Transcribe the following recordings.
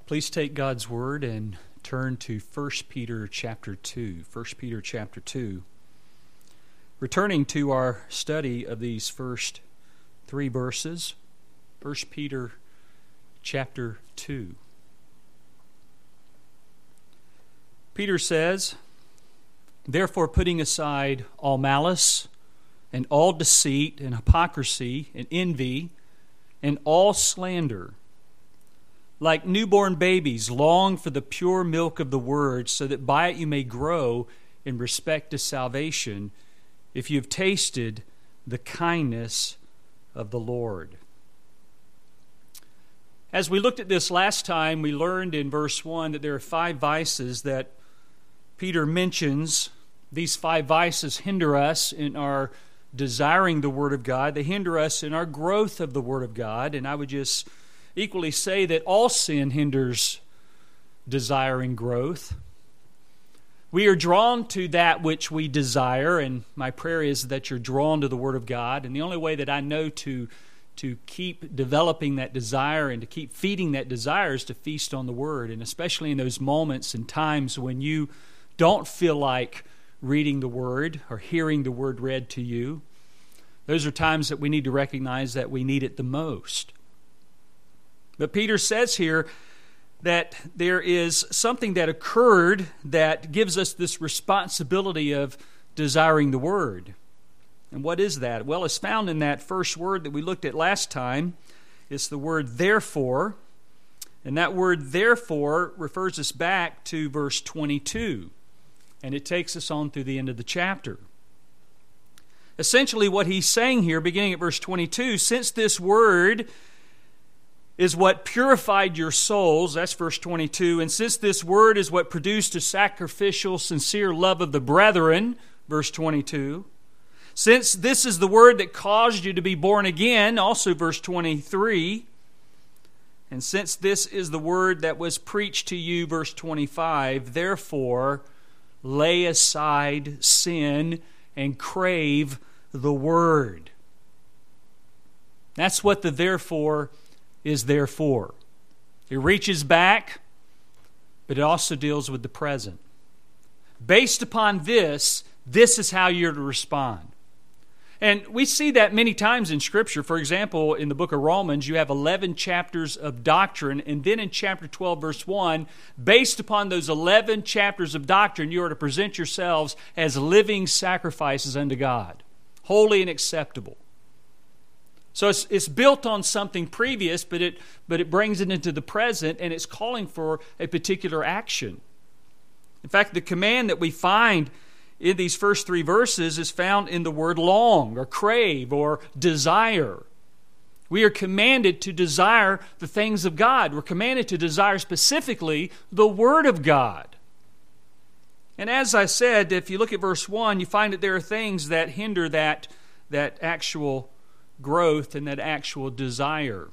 Please take God's Word and turn to 1 Peter chapter 2. 1 Peter chapter 2. Returning to our study of these first three verses, 1 Peter chapter 2. Peter says, "Therefore, putting aside all malice and all deceit and hypocrisy and envy and all slander, like newborn babies, long for the pure milk of the Word, so that by it you may grow in respect to salvation, if you have tasted the kindness of the Lord." As we looked at this last time, we learned in verse 1 that there are 5 vices that Peter mentions. These 5 vices hinder us in our desiring the Word of God. They hinder us in our growth of the Word of God. And I would just equally say that all sin hinders desiring growth. We are drawn to that which we desire, and my prayer is that you're drawn to the Word of God. And the only way that I know to keep developing that desire and to keep feeding that desire is to feast on the Word. And especially in those moments and times when you don't feel like reading the Word or hearing the Word read to you, those are times that we need to recognize that we need it the most. But Peter says here that there is something that occurred that gives us this responsibility of desiring the Word. And what is that? Well, it's found in that first word that we looked at last time. It's the word therefore. And that word therefore refers us back to verse 22. And it takes us on through the end of the chapter. Essentially what he's saying here, beginning at verse 22, since this word is what purified your souls, that's verse 22, and since this word is what produced a sacrificial, sincere love of the brethren, verse 22, since this is the word that caused you to be born again, also verse 23, and since this is the word that was preached to you, verse 25, therefore lay aside sin and crave the word. That's what the therefore is there for. It reaches back, but it also deals with the present. Based upon this is how you're to respond. And we see that many times in Scripture. For example, in the book of Romans, you have 11 chapters of doctrine, and then in chapter 12, verse 1, based upon those 11 chapters of doctrine, you are to present yourselves as living sacrifices unto God, holy and acceptable. So it's built on something previous, but it brings it into the present, and it's calling for a particular action. In fact, the command that we find in these first 3 verses is found in the word long, or crave, or desire. We are commanded to desire the things of God. We're commanded to desire specifically the Word of God. And as I said, if you look at verse 1, you find that there are things that hinder that actual growth and that actual desire.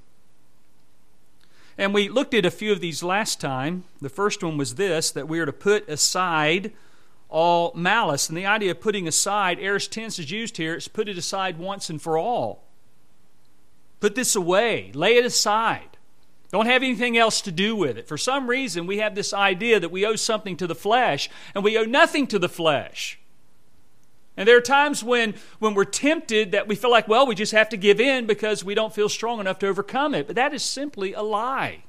And we looked at a few of these last time. The first one was this, that we are to put aside all malice. And the idea of putting aside, aorist tense is used here, it's put it aside once and for all. Put this away. Lay it aside. Don't have anything else to do with it. For some reason, we have this idea that we owe something to the flesh, and we owe nothing to the flesh. And there are times when we're tempted that we feel like, well, we just have to give in because we don't feel strong enough to overcome it. But that is simply a lie.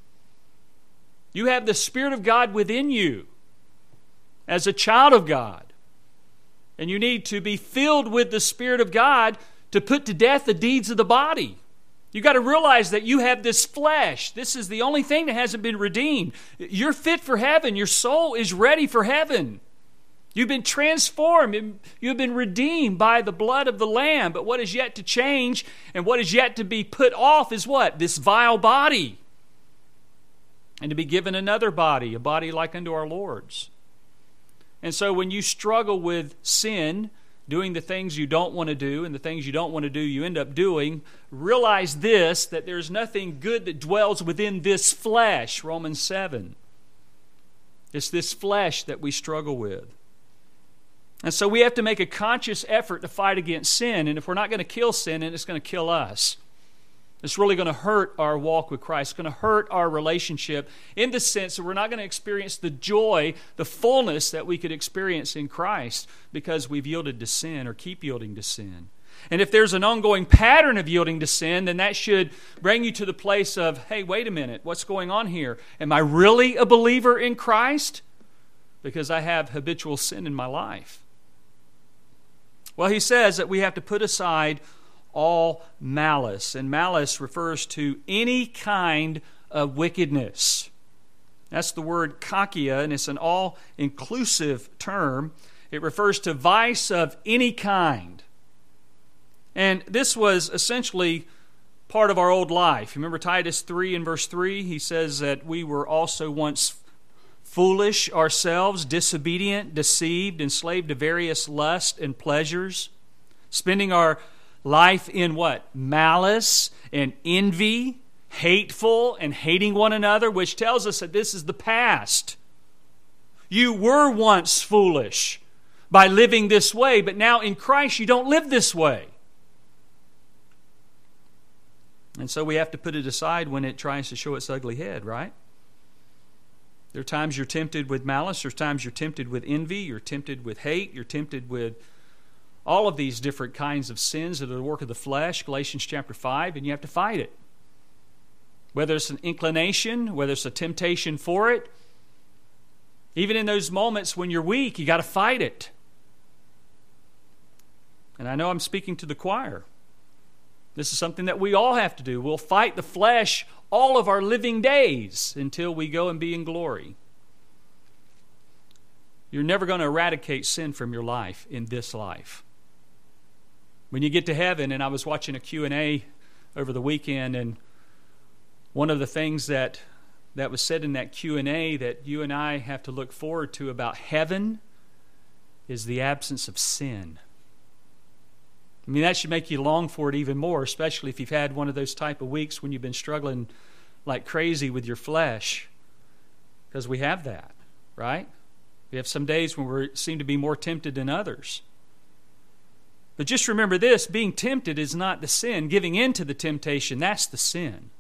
You have the Spirit of God within you as a child of God. And you need to be filled with the Spirit of God to put to death the deeds of the body. You've got to realize that you have this flesh. This is the only thing that hasn't been redeemed. You're fit for heaven. Your soul is ready for heaven. You've been transformed. You've been redeemed by the blood of the Lamb. But what is yet to change and what is yet to be put off is what? This vile body. And to be given another body, a body like unto our Lord's. And so when you struggle with sin, doing the things you don't want to do, and the things you don't want to do you end up doing, realize this, that there's nothing good that dwells within this flesh, Romans 7. It's this flesh that we struggle with. And so we have to make a conscious effort to fight against sin. And if we're not going to kill sin, then it's going to kill us. It's really going to hurt our walk with Christ. It's going to hurt our relationship in the sense that we're not going to experience the joy, the fullness that we could experience in Christ because we've yielded to sin or keep yielding to sin. And if there's an ongoing pattern of yielding to sin, then that should bring you to the place of, hey, wait a minute, what's going on here? Am I really a believer in Christ? Because I have habitual sin in my life. Well, he says that we have to put aside all malice. And malice refers to any kind of wickedness. That's the word kakia, and it's an all-inclusive term. It refers to vice of any kind. And this was essentially part of our old life. Remember Titus 3 and verse 3? He says that we were also once foolish ourselves, disobedient, deceived, enslaved to various lusts and pleasures, spending our life in what? Malice and envy, hateful and hating one another, which tells us that this is the past. You were once foolish by living this way, but now in Christ you don't live this way. And so we have to put it aside when it tries to show its ugly head, right? There are times you're tempted with malice. There's times you're tempted with envy. You're tempted with hate. You're tempted with all of these different kinds of sins that are the work of the flesh, Galatians chapter 5, and you have to fight it. Whether it's an inclination, whether it's a temptation for it, even in those moments when you're weak, you got to fight it. And I know I'm speaking to the choir. This is something that we all have to do. We'll fight the flesh all of our living days until we go and be in glory. You're never going to eradicate sin from your life in this life. When you get to heaven, and I was watching a Q&A over the weekend, and one of the things that was said in that Q&A that you and I have to look forward to about heaven is the absence of sin. I mean, that should make you long for it even more, especially if you've had one of those type of weeks when you've been struggling like crazy with your flesh. Because we have that, right? We have some days when we seem to be more tempted than others. But just remember this, being tempted is not the sin. Giving in to the temptation, that's the sin.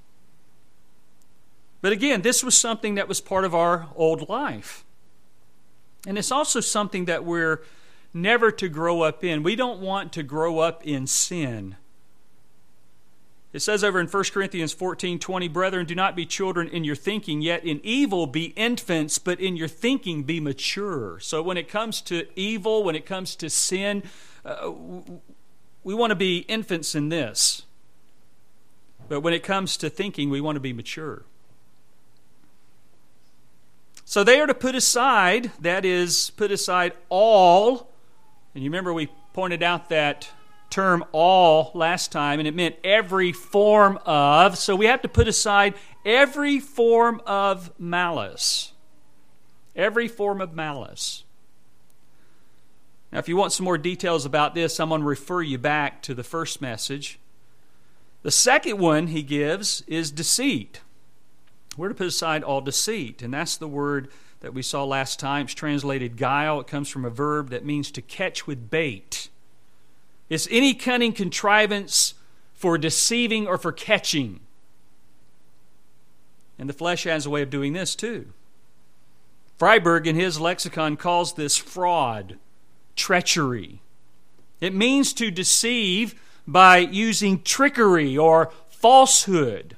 But again, this was something that was part of our old life. And it's also something that we're never to grow up in. We don't want to grow up in sin. It says over in 1 Corinthians 14:20, "Brethren, do not be children in your thinking, yet in evil be infants, but in your thinking be mature." So when it comes to evil, when it comes to sin, we want to be infants in this. But when it comes to thinking, we want to be mature. So they are to put aside, that is, put aside all. And you remember we pointed out that term all last time, and it meant every form of. So we have to put aside every form of malice. Every form of malice. Now, if you want some more details about this, I'm going to refer you back to the first message. The second one he gives is deceit. We're to put aside all deceit, and that's the word that we saw last time. It's translated guile. It comes from a verb that means to catch with bait. It's any cunning contrivance for deceiving or for catching. And the flesh has a way of doing this too. Freiberg in his lexicon calls this fraud, treachery. It means to deceive by using trickery or falsehood.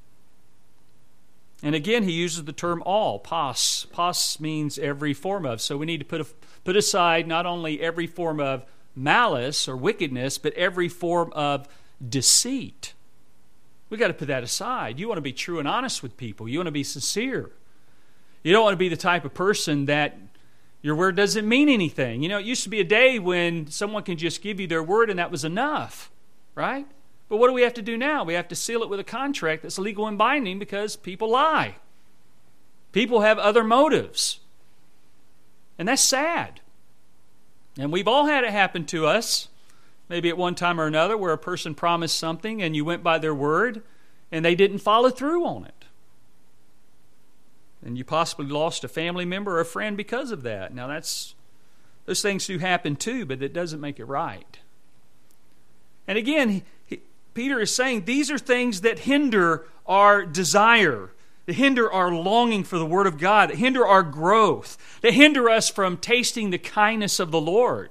And again, he uses the term all, pas. Pas means every form of. So we need to put aside not only every form of malice or wickedness, but every form of deceit. We've got to put that aside. You want to be true and honest with people. You want to be sincere. You don't want to be the type of person that your word doesn't mean anything. You know, it used to be a day when someone can just give you their word and that was enough, right? But what do we have to do now? We have to seal it with a contract that's legal and binding because people lie. People have other motives. And that's sad. And we've all had it happen to us, maybe at one time or another, where a person promised something and you went by their word and they didn't follow through on it. And you possibly lost a family member or a friend because of that. Now those things do happen too, but it doesn't make it right. And again, Peter is saying these are things that hinder our desire, that hinder our longing for the Word of God, that hinder our growth, that hinder us from tasting the kindness of the Lord.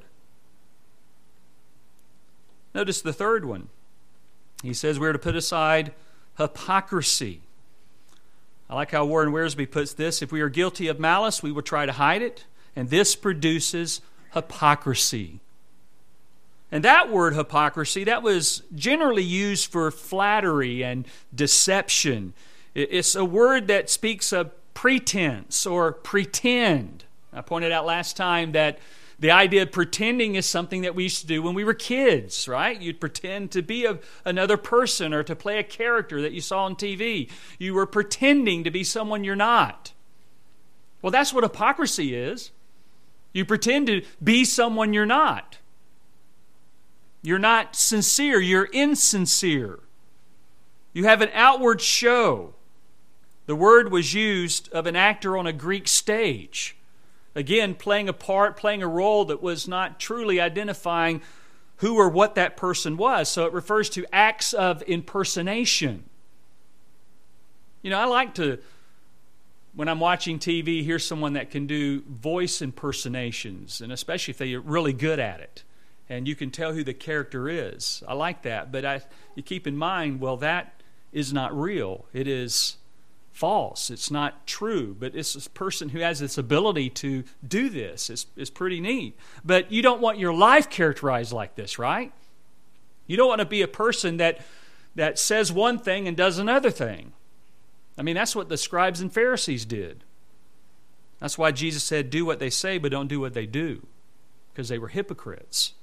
Notice the third one. He says we're to put aside hypocrisy. I like how Warren Wiersbe puts this. If we are guilty of malice, we will try to hide it, and this produces hypocrisy. And that word hypocrisy, that was generally used for flattery and deception. It's a word that speaks of pretense or pretend. I pointed out last time that the idea of pretending is something that we used to do when we were kids, right? You'd pretend to be another person or to play a character that you saw on TV. You were pretending to be someone you're not. Well, that's what hypocrisy is. You pretend to be someone you're not. You're not sincere. You're insincere. You have an outward show. The word was used of an actor on a Greek stage. Again, playing a part, playing a role that was not truly identifying who or what that person was. So it refers to acts of impersonation. You know, I like to, when I'm watching TV, hear someone that can do voice impersonations, and especially if they're really good at it. And you can tell who the character is. I like that. But you keep in mind, well, that is not real. It is false. It's not true. But it's this person who has this ability to do this. It's pretty neat. But you don't want your life characterized like this, right? You don't want to be a person that says one thing and does another thing. I mean, that's what the scribes and Pharisees did. That's why Jesus said, do what they say, but don't do what they do. Because they were hypocrites.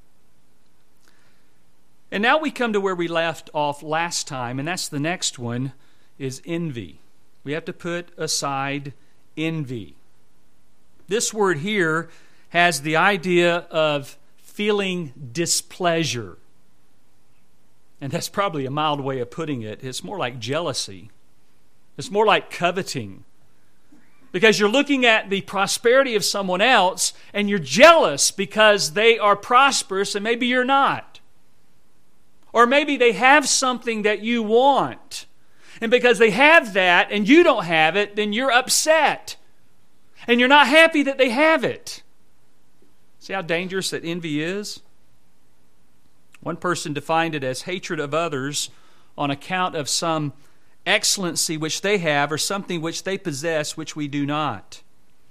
And now we come to where we left off last time, and that's the next one, is envy. We have to put aside envy. This word here has the idea of feeling displeasure. And that's probably a mild way of putting it. It's more like jealousy. It's more like coveting. Because you're looking at the prosperity of someone else, and you're jealous because they are prosperous and maybe you're not. Or maybe they have something that you want. And because they have that and you don't have it, then you're upset. And you're not happy that they have it. See how dangerous that envy is? One person defined it as hatred of others on account of some excellency which they have or something which they possess which we do not.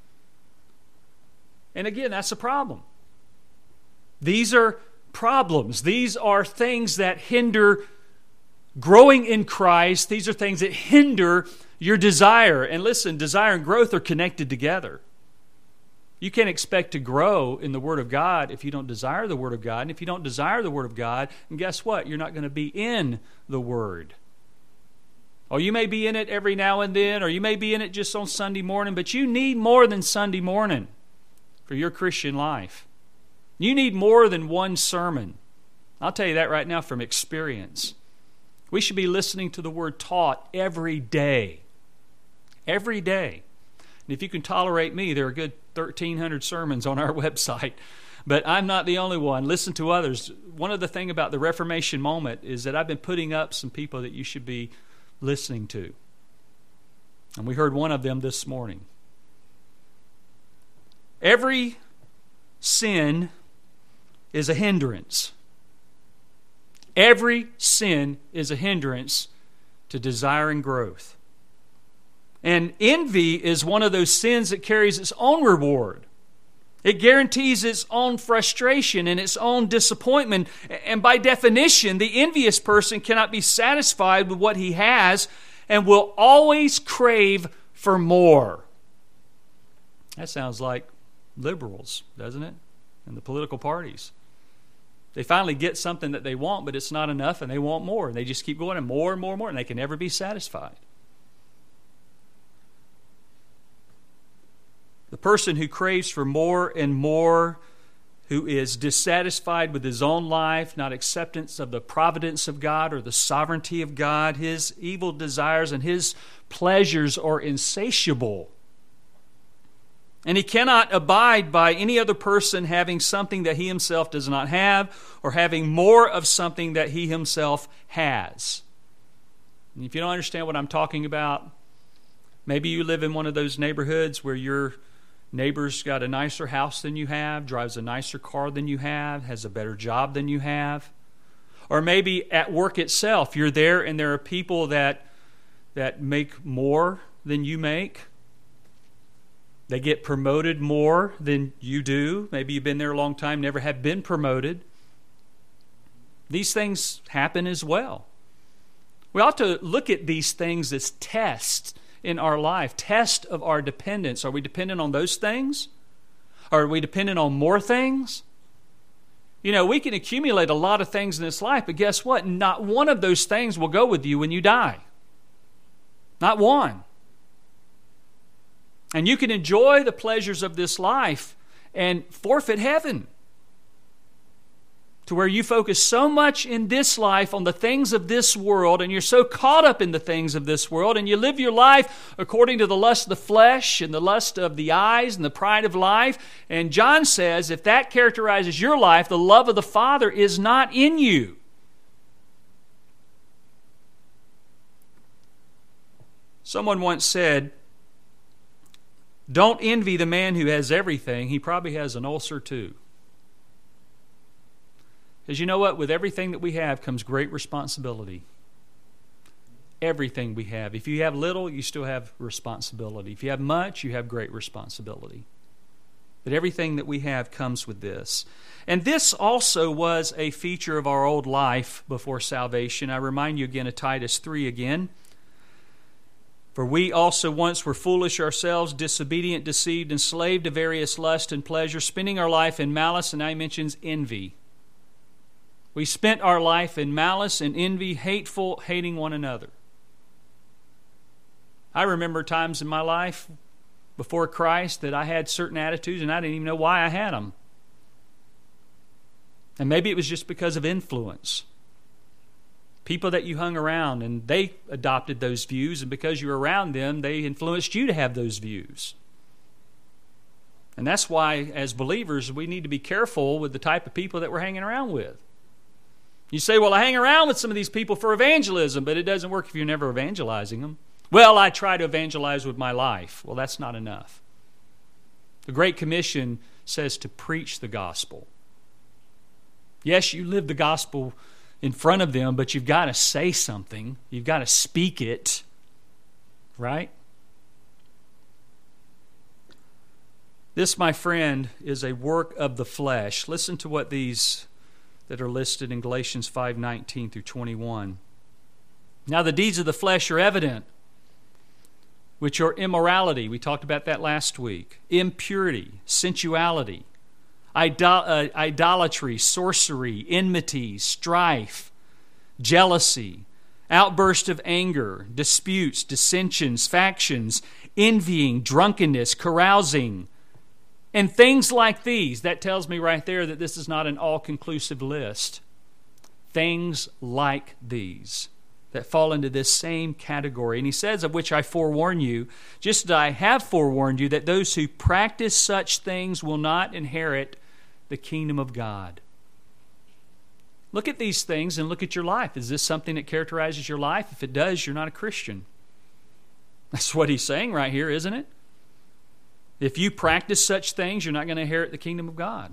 And again, that's a problem. These are problems. These are things that hinder growing in Christ. These are things that hinder your desire. And listen, desire and growth are connected together. You can't expect to grow in the Word of God if you don't desire the Word of God. And if you don't desire the Word of God, and guess what? You're not going to be in the Word. Or you may be in it every now and then, or you may be in it just on Sunday morning, but you need more than Sunday morning for your Christian life. You need more than one sermon. I'll tell you that right now from experience. We should be listening to the Word taught every day. Every day. And if you can tolerate me, there are a good 1,300 sermons on our website. But I'm not the only one. Listen to others. One of the things about the Reformation moment is that I've been putting up some people that you should be listening to. And we heard one of them this morning. Every sin is a hindrance. Every sin is a hindrance to desire and growth. And envy is one of those sins that carries its own reward. It guarantees its own frustration and its own disappointment. And by definition, the envious person cannot be satisfied with what he has and will always crave for more. That sounds like liberals, doesn't it? And the political parties. They finally get something that they want, but it's not enough, and they want more. And they just keep going and more and more and more, and they can never be satisfied. The person who craves for more and more, who is dissatisfied with his own life, not acceptance of the providence of God or the sovereignty of God, his evil desires and his pleasures are insatiable. And he cannot abide by any other person having something that he himself does not have, or having more of something that he himself has. And if you don't understand what I'm talking about, maybe you live in one of those neighborhoods where your neighbor's got a nicer house than you have, drives a nicer car than you have, has a better job than you have. Or maybe at work itself, you're there and there are people that make more than you make. They get promoted more than you do. Maybe you've been there a long time, never have been promoted. These things happen as well. We ought to look at these things as tests in our life, test of our dependence. Are we dependent on those things? Or are we dependent on more things? You know, we can accumulate a lot of things in this life, but guess what? Not one of those things will go with you when you die. Not one. And you can enjoy the pleasures of this life and forfeit heaven, to where you focus so much in this life on the things of this world, and you're so caught up in the things of this world, and you live your life according to the lust of the flesh and the lust of the eyes and the pride of life. And John says, if that characterizes your life, the love of the Father is not in you. Someone once said, don't envy the man who has everything. He probably has an ulcer too. Because you know what? With everything that we have comes great responsibility. Everything we have. If you have little, you still have responsibility. If you have much, you have great responsibility. But everything that we have comes with this. And this also was a feature of our old life before salvation. I remind you again of Titus 3 again. For we also once were foolish ourselves, disobedient, deceived, enslaved to various lusts and pleasures, spending our life in malice, and now he mentions envy. We spent our life in malice and envy, hateful, hating one another. I remember times in my life before Christ that I had certain attitudes and I didn't even know why I had them. And maybe it was just because of influence. People that you hung around and they adopted those views, and because you were around them, they influenced you to have those views. And that's why, as believers, we need to be careful with the type of people that we're hanging around with. You say, well, I hang around with some of these people for evangelism, but it doesn't work if you're never evangelizing them. Well, I try to evangelize with my life. Well, that's not enough. The Great Commission says to preach the gospel. Yes, you live the gospel in front of them, but you've got to say something. You've got to speak it. Right? This, my friend, is a work of the flesh. Listen to what these that are listed in Galatians 5:19 through 21. Now the deeds of the flesh are evident, which are immorality. We talked about that last week. Impurity, sensuality, idolatry, sorcery, enmity, strife, jealousy, outburst of anger, disputes, dissensions, factions, envying, drunkenness, carousing, and things like these. That tells me right there that this is not an all-conclusive list. Things like these that fall into this same category. And he says, of which I forewarn you, just as I have forewarned you, that those who practice such things will not inherit the kingdom of God. Look at these things and look at your life. Is this something that characterizes your life? If it does, you're not a Christian. That's what he's saying right here, isn't it? If you practice such things, you're not going to inherit the kingdom of God.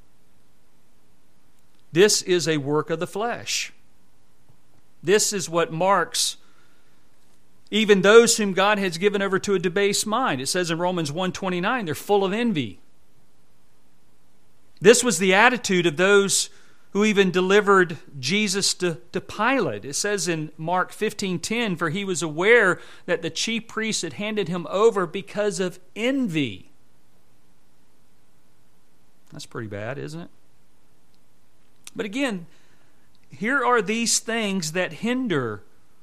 This is a work of the flesh. This is what marks even those whom God has given over to a debased mind. It says in Romans 1:29, they're full of envy. This was the attitude of those who even delivered Jesus to Pilate. It says in Mark 15:10, for he was aware that the chief priests had handed him over because of envy. That's pretty bad, isn't it? But again, here are these things that hinder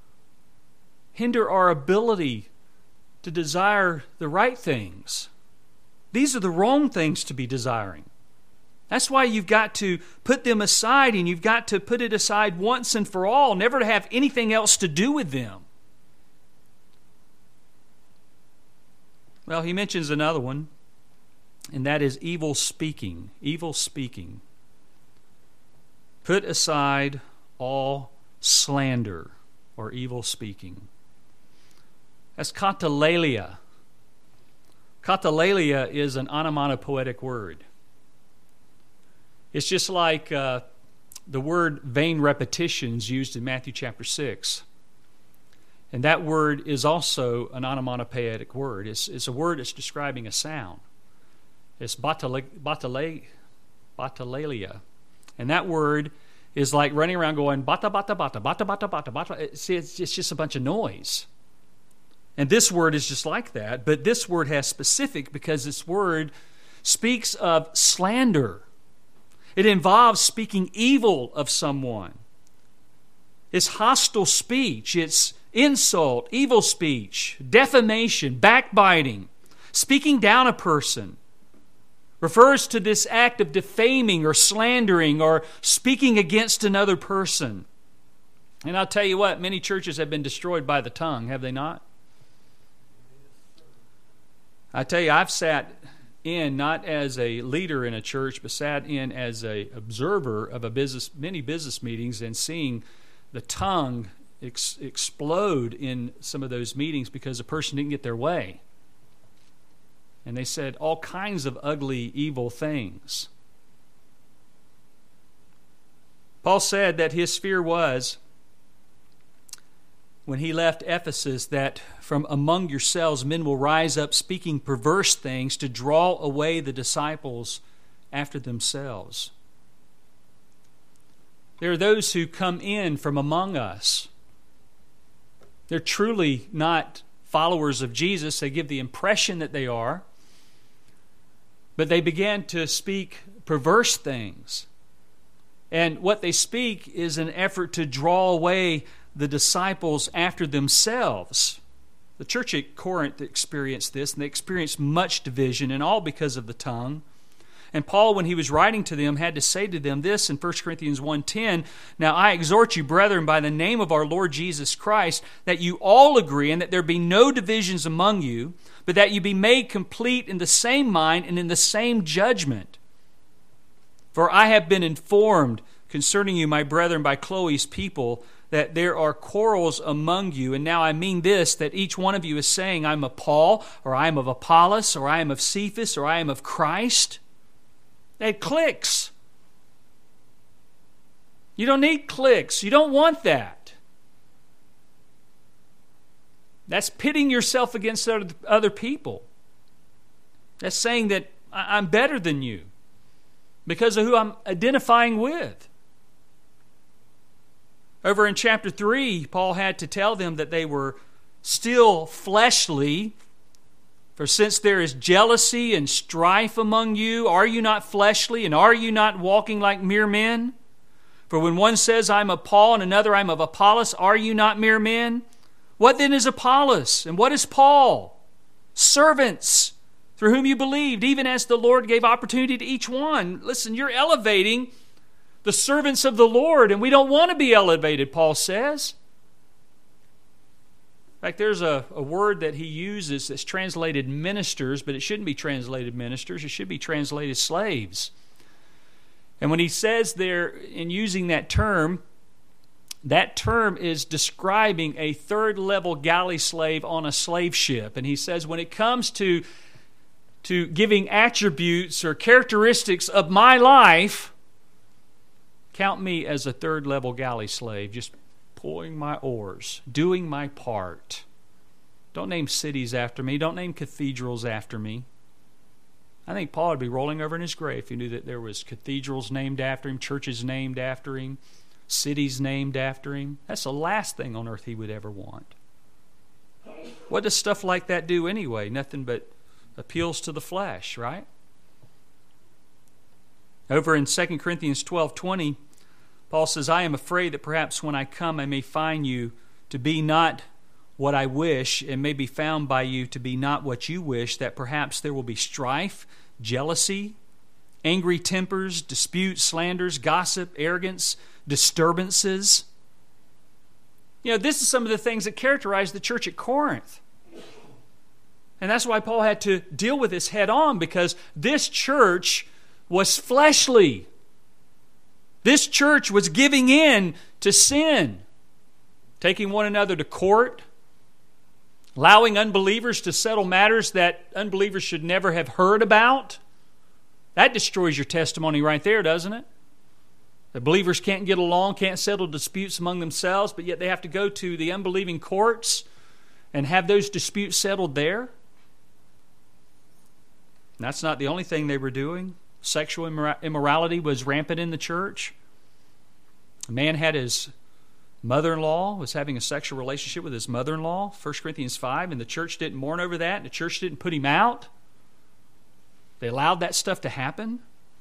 our ability to desire the right things. These are the wrong things to be desiring. That's why you've got to put them aside, and you've got to put it aside once and for all, never to have anything else to do with them. Well, he mentions another one. and that is evil speaking. Evil speaking. Put aside all slander or evil speaking. That's katalelia. Katalelia is an onomatopoetic word. It's just like the word vain repetitions used in Matthew chapter 6. And that word is also an onomatopoetic word. It's a word that's describing a sound. It's batalelia. And that word is like running around going bata bata bata bata bata bata bata. It's just a bunch of noise. And this word is just like that, but this word has specific because this word speaks of slander. It involves speaking evil of someone. It's hostile speech. It's insult, evil speech, defamation, backbiting, speaking down a person. Refers to this act of defaming or slandering or speaking against another person. And I'll tell you what, many churches have been destroyed by the tongue, have they not? I tell you, I've sat in, not as a leader in a church, but sat in as an observer of many business meetings and seeing the tongue explode in some of those meetings because a person didn't get their way. And they said all kinds of ugly, evil things. Paul said that his fear was, when he left Ephesus, that from among yourselves men will rise up speaking perverse things to draw away the disciples after themselves. There are those who come in from among us. They're truly not followers of Jesus. They give the impression that they are. But they began to speak perverse things. And what they speak is an effort to draw away the disciples after themselves. The church at Corinth experienced this, and they experienced much division, and all because of the tongue. And Paul, when he was writing to them, had to say to them this in 1 Corinthians 1:10, "Now I exhort you, brethren, by the name of our Lord Jesus Christ, that you all agree, and that there be no divisions among you, but that you be made complete in the same mind and in the same judgment. For I have been informed concerning you, my brethren, by Chloe's people, that there are quarrels among you. And now I mean this, that each one of you is saying, I am of Paul, or I am of Apollos, or I am of Cephas, or I am of Christ." It clicks. You don't need clicks. You don't want that. That's pitting yourself against other people. That's saying that I'm better than you because of who I'm identifying with. Over in chapter 3, Paul had to tell them that they were still fleshly. For since there is jealousy and strife among you, are you not fleshly, and are you not walking like mere men? For when one says, I'm of Paul, and another, I'm of Apollos, are you not mere men? What then is Apollos, and what is Paul? Servants, through whom you believed, even as the Lord gave opportunity to each one. Listen, you're elevating the servants of the Lord, and we don't want to be elevated, Paul says. In fact, there's a word that he uses that's translated ministers, but it shouldn't be translated ministers. It should be translated slaves. And when he says there, in using that term is describing a third-level galley slave on a slave ship. And he says when it comes to giving attributes or characteristics of my life, count me as a third-level galley slave, just pulling my oars, doing my part. Don't name cities after me. Don't name cathedrals after me. I think Paul would be rolling over in his grave if he knew that there was cathedrals named after him, churches named after him, cities named after him. That's the last thing on earth he would ever want. What does stuff like that do anyway? Nothing but appeals to the flesh, right? Over in 2 Corinthians 12:20, Paul says, I am afraid that perhaps when I come I may find you to be not what I wish, and may be found by you to be not what you wish, that perhaps there will be strife, jealousy, angry tempers, disputes, slanders, gossip, arrogance, disturbances. You know, this is some of the things that characterize the church at Corinth. And that's why Paul had to deal with this head on, because this church was fleshly. This church was giving in to sin, taking one another to court, allowing unbelievers to settle matters that unbelievers should never have heard about. That destroys your testimony right there, doesn't it? The believers can't get along, can't settle disputes among themselves, but yet they have to go to the unbelieving courts and have those disputes settled there. And that's not the only thing they were doing. Sexual immorality was rampant in the church. A man had his mother-in-law, was having a sexual relationship with his mother-in-law, 1 Corinthians 5, and the church didn't mourn over that, and the church didn't put him out. They allowed that stuff to happen.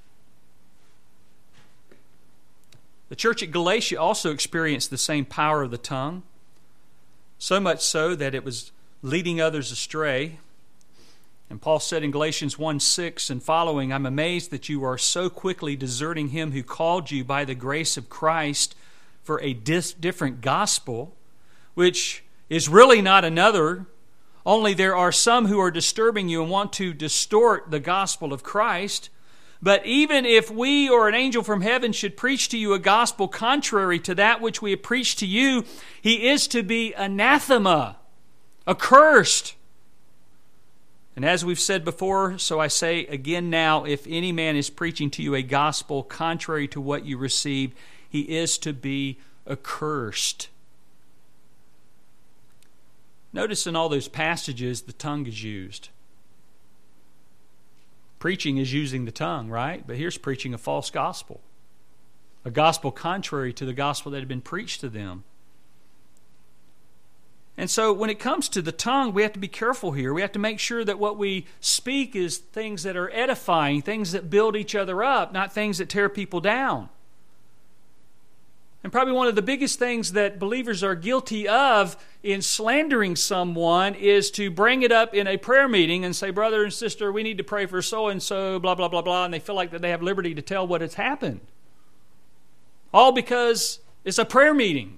The church at Galatia also experienced the same power of the tongue, so much so that it was leading others astray. And Paul said in Galatians 1:6 and following, I'm amazed that you are so quickly deserting him who called you by the grace of Christ for a different gospel, which is really not another, only there are some who are disturbing you and want to distort the gospel of Christ. But even if we or an angel from heaven should preach to you a gospel contrary to that which we have preached to you, he is to be anathema, accursed. And as we've said before, so I say again now, if any man is preaching to you a gospel contrary to what you received, he is to be accursed. Notice in all those passages, the tongue is used. Preaching is using the tongue, right? But here's preaching a false gospel. A gospel contrary to the gospel that had been preached to them. And so when it comes to the tongue, we have to be careful here. We have to make sure that what we speak is things that are edifying, things that build each other up, not things that tear people down. And probably one of the biggest things that believers are guilty of in slandering someone is to bring it up in a prayer meeting and say, brother and sister, we need to pray for so-and-so, blah, blah, blah, blah, and they feel like that they have liberty to tell what has happened. All because it's a prayer meeting.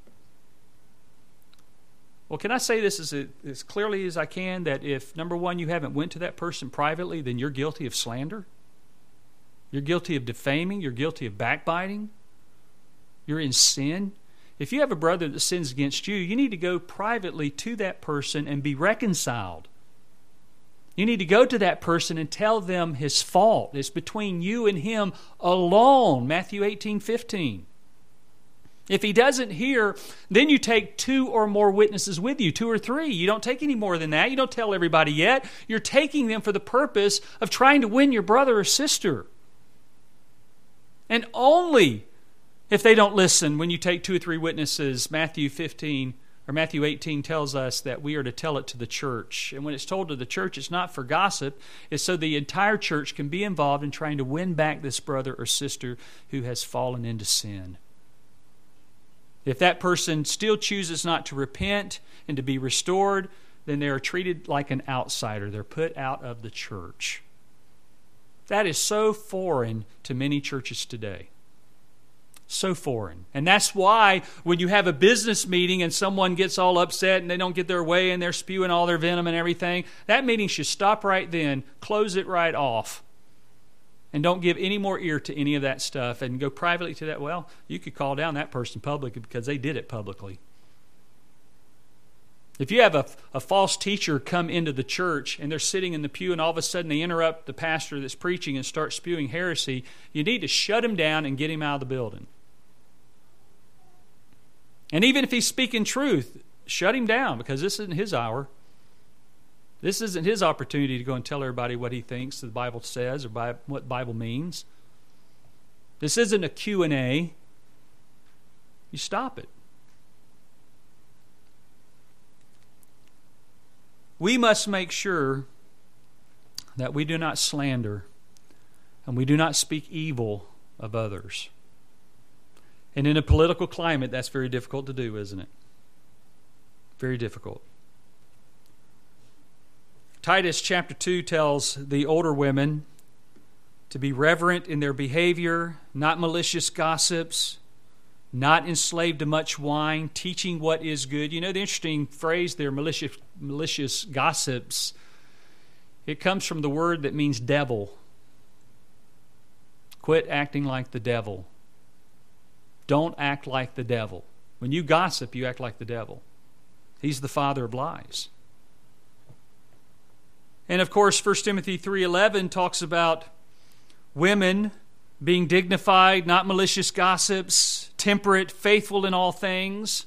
Well, can I say this as clearly as I can, that if, number one, you haven't went to that person privately, then you're guilty of slander. You're guilty of defaming. You're guilty of backbiting. You're in sin. If you have a brother that sins against you, you need to go privately to that person and be reconciled. You need to go to that person and tell them his fault. It's between you and him alone. Matthew 18:15. If he doesn't hear, then you take 2 or more witnesses with you, 2 or 3. You don't take any more than that. You don't tell everybody yet. You're taking them for the purpose of trying to win your brother or sister. And only if they don't listen, when you take 2 or 3 witnesses, Matthew 18 tells us that we are to tell it to the church. And when it's told to the church, it's not for gossip. It's so the entire church can be involved in trying to win back this brother or sister who has fallen into sin. If that person still chooses not to repent and to be restored, then they are treated like an outsider. They're put out of the church. That is so foreign to many churches today. So foreign. And that's why when you have a business meeting and someone gets all upset and they don't get their way and they're spewing all their venom and everything, that meeting should stop right then, close it right off. And don't give any more ear to any of that stuff and go privately to that. Well, you could call down that person publicly because they did it publicly. If you have a false teacher come into the church and they're sitting in the pew and all of a sudden they interrupt the pastor that's preaching and start spewing heresy, you need to shut him down and get him out of the building. And even if he's speaking truth, shut him down, because this isn't his hour. This isn't his opportunity to go and tell everybody what he thinks the Bible says or what the Bible means. This isn't a Q&A. You stop it. We must make sure that we do not slander and we do not speak evil of others. And in a political climate, that's very difficult to do, isn't it? Very difficult. Titus chapter 2 tells the older women to be reverent in their behavior, not malicious gossips, not enslaved to much wine, teaching what is good. You know the interesting phrase there, malicious gossips. It comes from the word that means devil. Quit acting like the devil. Don't act like the devil. When you gossip, you act like the devil. He's the father of lies. And of course, 1 Timothy 3:11 talks about women being dignified, not malicious gossips, temperate, faithful in all things.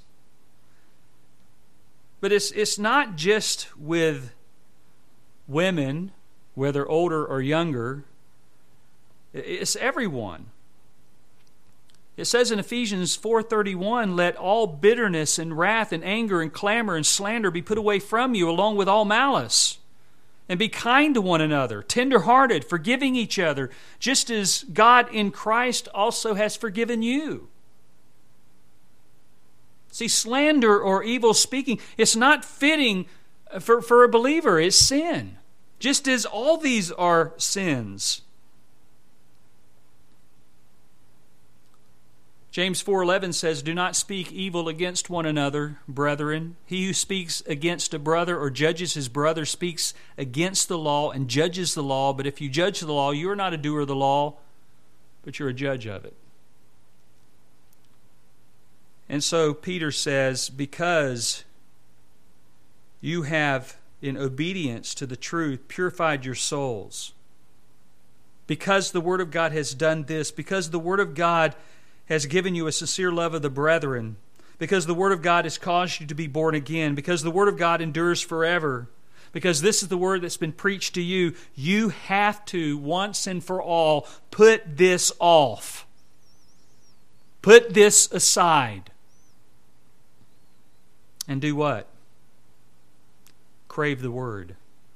But it's not just with women, whether older or younger. It's everyone. It says in Ephesians 4:31, "Let all bitterness and wrath and anger and clamor and slander be put away from you, along with all malice. And be kind to one another, tender-hearted, forgiving each other, just as God in Christ also has forgiven you." See, slander or evil speaking, it's not fitting for a believer. It's sin. Just as all these are sins. James 4:11 says, "Do not speak evil against one another, brethren. He who speaks against a brother or judges his brother speaks against the law and judges the law. But if you judge the law, you are not a doer of the law, but you're a judge of it." And so Peter says, because you have, in obedience to the truth, purified your souls, because the Word of God has done this, because the Word of God has given you a sincere love of the brethren, because the Word of God has caused you to be born again, because the Word of God endures forever, because this is the Word that's been preached to you, you have to, once and for all, put this off. Put this aside. And do what? Crave the Word.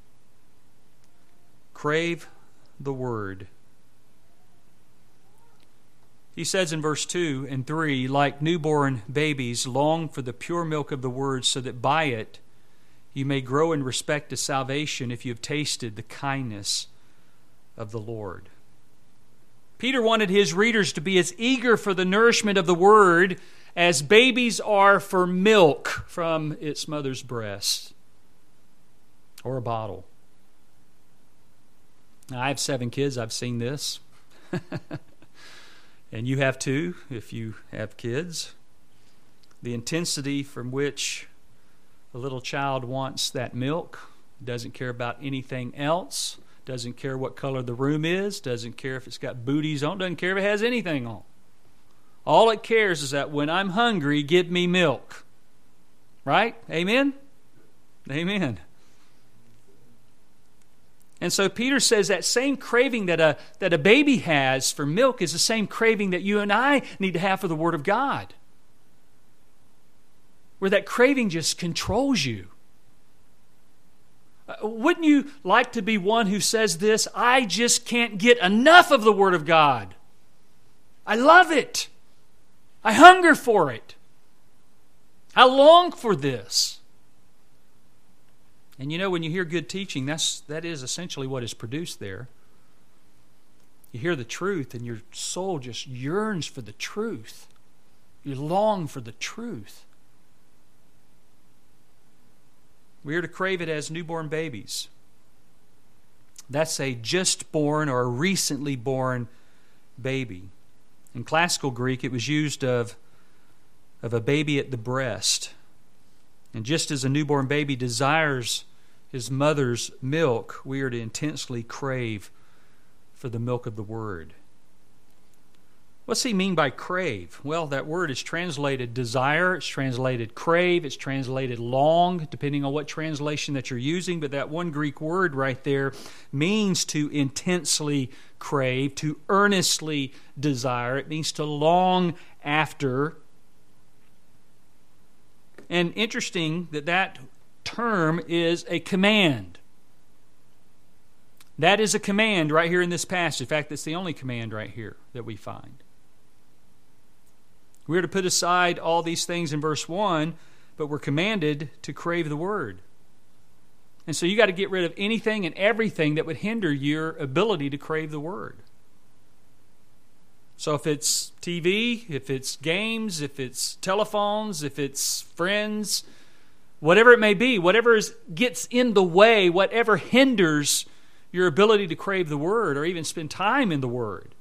Crave the Word. He says in verse 2 and 3, "Like newborn babies, long for the pure milk of the Word, so that by it you may grow in respect to salvation, if you have tasted the kindness of the Lord." Peter wanted his readers to be as eager for the nourishment of the Word as babies are for milk from its mother's breast or a bottle. Now, I have 7 kids. I've seen this. And you have too, if you have kids. The intensity from which a little child wants that milk, doesn't care about anything else, doesn't care what color the room is, doesn't care if it's got booties on, doesn't care if it has anything on. All it cares is that when I'm hungry, give me milk. Right? Amen? Amen. And so Peter says that same craving that a baby has for milk is the same craving that you and I need to have for the Word of God. Where that craving just controls you. Wouldn't you like to be one who says this, "I just can't get enough of the Word of God. I love it. I hunger for it. I long for this." And you know, when you hear good teaching, that is essentially what is produced there. You hear the truth and your soul just yearns for the truth. You long for the truth. We are to crave it as newborn babies. That's a just born or a recently born baby. In classical Greek, it was used of a baby at the breast. And just as a newborn baby desires his mother's milk, we are to intensely crave for the milk of the Word. What's he mean by crave? Well, that word is translated desire, it's translated crave, it's translated long, depending on what translation that you're using. But that one Greek word right there means to intensely crave, to earnestly desire. It means to long after. And interesting that term is a command. That is a command right here in this passage. In fact, that's the only command right here that we find. We're to put aside all these things in verse 1, but we're commanded to crave the Word. And so you got to get rid of anything and everything that would hinder your ability to crave the Word. So if it's TV, if it's games, if it's telephones, if it's friends, whatever it may be, whatever gets in the way, whatever hinders your ability to crave the Word or even spend time in the Word.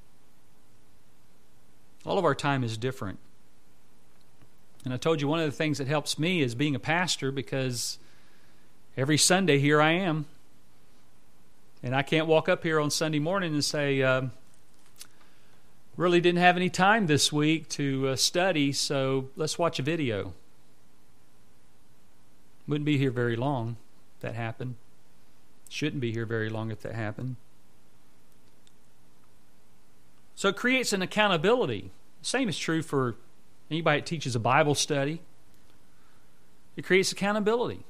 All of our time is different. And I told you one of the things that helps me is being a pastor, because every Sunday here I am. And I can't walk up here on Sunday morning and say, really didn't have any time this week to study, so let's watch a video. Wouldn't be here very long if that happened. Shouldn't be here very long if that happened. So it creates an accountability. The same is true for anybody that teaches a Bible study. It creates accountability.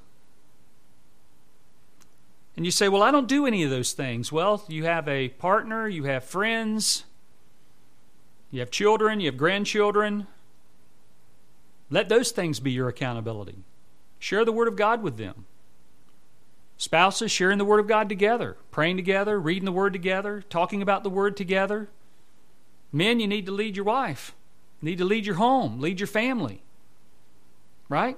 And you say, well, I don't do any of those things. Well, you have a partner, you have friends, you have children, you have grandchildren. Let those things be your accountability. Share the Word of God with them. Spouses, sharing the Word of God together, praying together, reading the Word together, talking about the Word together. Men, you need to lead your wife. You need to lead your home, lead your family. Right?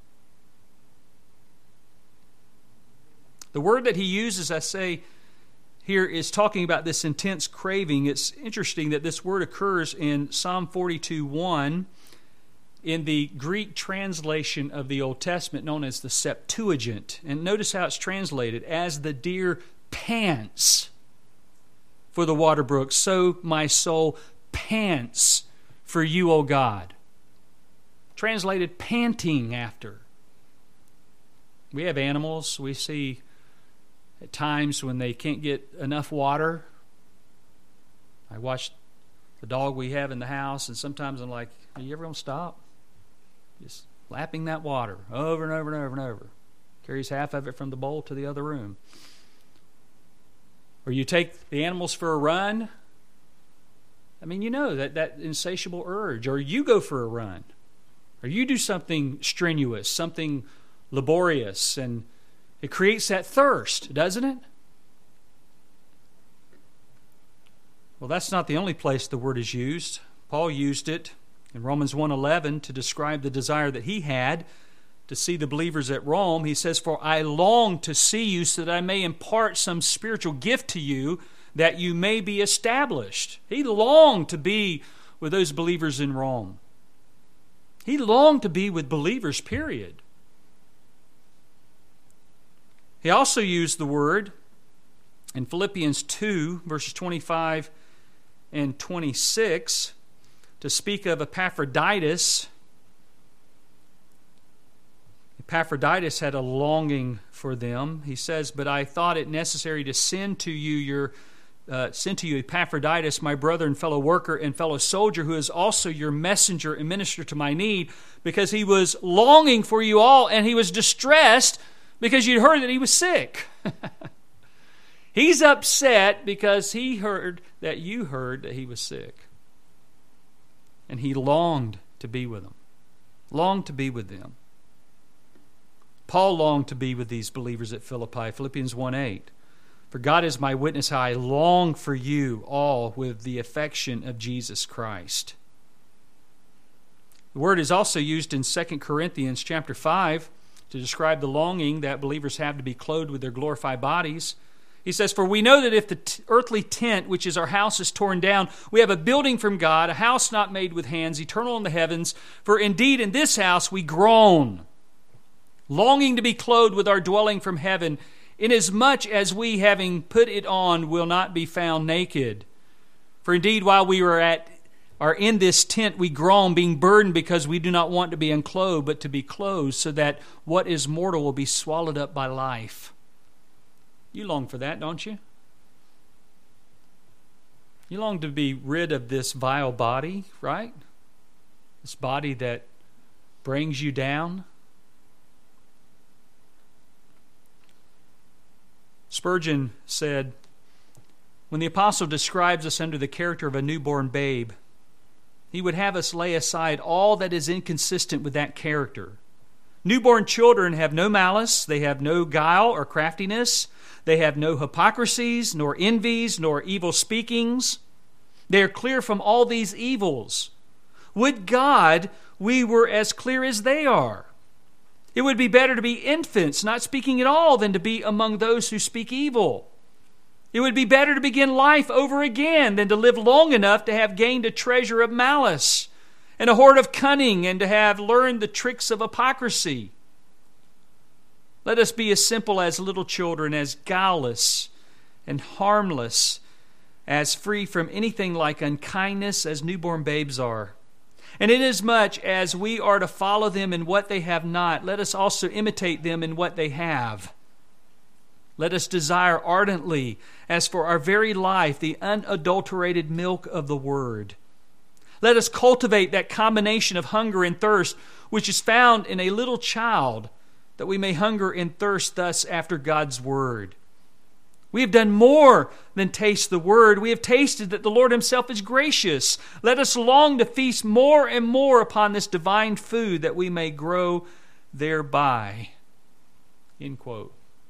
The word that he uses, I say, here is talking about this intense craving. It's interesting that this word occurs in Psalm 42:1 in the Greek translation of the Old Testament known as the Septuagint. And notice how it's translated: as the deer pants for the water brooks, so my soul pants for you, O God. Translated panting after. We have animals. We see at times when they can't get enough water. I watch the dog we have in the house, and sometimes I'm like, are you ever going to stop? Just lapping that water over and over and over and over. Carries half of it from the bowl to the other room. Or you take the animals for a run. I mean, you know, that insatiable urge. Or you go for a run. Or you do something strenuous, something laborious, and it creates that thirst, doesn't it? Well, that's not the only place the word is used. Paul used it in Romans 1:11 to describe the desire that he had to see the believers at Rome. He says, "For I long to see you so that I may impart some spiritual gift to you, that you may be established." He longed to be with those believers in Rome. He longed to be with believers, period. He also used the word in Philippians 2, verses 25 and 26, to speak of Epaphroditus. Epaphroditus had a longing for them. He says, "But I thought it necessary to send to you Epaphroditus, my brother and fellow worker and fellow soldier, who is also your messenger and minister to my need, because he was longing for you all, and he was distressed because you'd heard that he was sick." He's upset because he heard that you heard that he was sick. And he longed to be with them. Longed to be with them. Paul longed to be with these believers at Philippi. Philippians 1:8. "For God is my witness, how I long for you all with the affection of Jesus Christ." The word is also used in 2 Corinthians chapter 5 to describe the longing that believers have to be clothed with their glorified bodies. He says, "For we know that if the earthly tent, which is our house, is torn down, we have a building from God, a house not made with hands, eternal in the heavens. For indeed in this house we groan, longing to be clothed with our dwelling from heaven, inasmuch as we, having put it on, will not be found naked. For indeed, while we are in this tent, we groan, being burdened, because we do not want to be unclothed, but to be clothed, so that what is mortal will be swallowed up by life." You long for that, don't you? You long to be rid of this vile body, right? This body that brings you down. Spurgeon said, when the apostle describes us under the character of a newborn babe, he would have us lay aside all that is inconsistent with that character. Newborn children have no malice, they have no guile or craftiness, they have no hypocrisies, nor envies, nor evil speakings. They are clear from all these evils. Would God we were as clear as they are. It would be better to be infants, not speaking at all, than to be among those who speak evil. It would be better to begin life over again than to live long enough to have gained a treasure of malice and a hoard of cunning and to have learned the tricks of hypocrisy. Let us be as simple as little children, as guileless and harmless, as free from anything like unkindness as newborn babes are. And inasmuch as we are to follow them in what they have not, let us also imitate them in what they have. Let us desire ardently, as for our very life, the unadulterated milk of the Word. Let us cultivate that combination of hunger and thirst which is found in a little child, that we may hunger and thirst thus after God's Word. We have done more than taste the Word. We have tasted that the Lord Himself is gracious. Let us long to feast more and more upon this divine food, that we may grow thereby. End quote.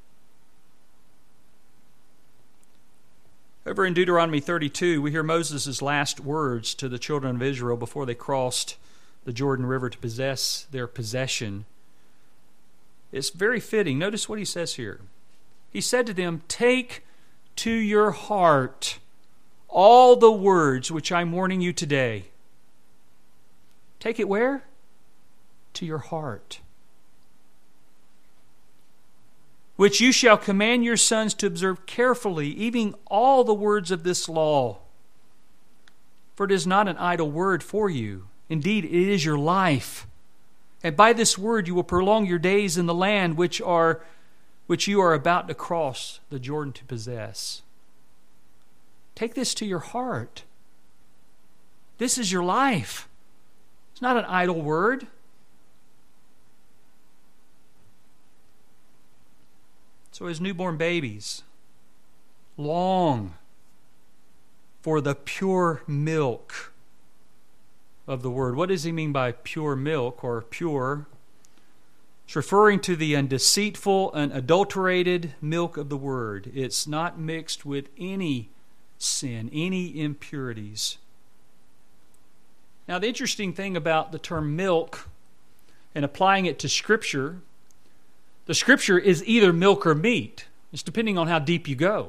Over in Deuteronomy 32, we hear Moses' last words to the children of Israel before they crossed the Jordan River to possess their possession. It's very fitting. Notice what he says here. He said to them, "Take to your heart all the words which I'm warning you today." Take it where? To your heart. "Which you shall command your sons to observe carefully, even all the words of this law. For it is not an idle word for you. Indeed, it is your life. And by this word you will prolong your days in the land which you are about to cross the Jordan to possess." Take this to your heart. This is your life. It's not an idle word. So as newborn babies, long for the pure milk of the Word. What does he mean by pure milk or pure? It's referring to the undeceitful, unadulterated milk of the Word. It's not mixed with any sin, any impurities. Now, the interesting thing about the term milk and applying it to Scripture, the Scripture is either milk or meat. It's depending on how deep you go.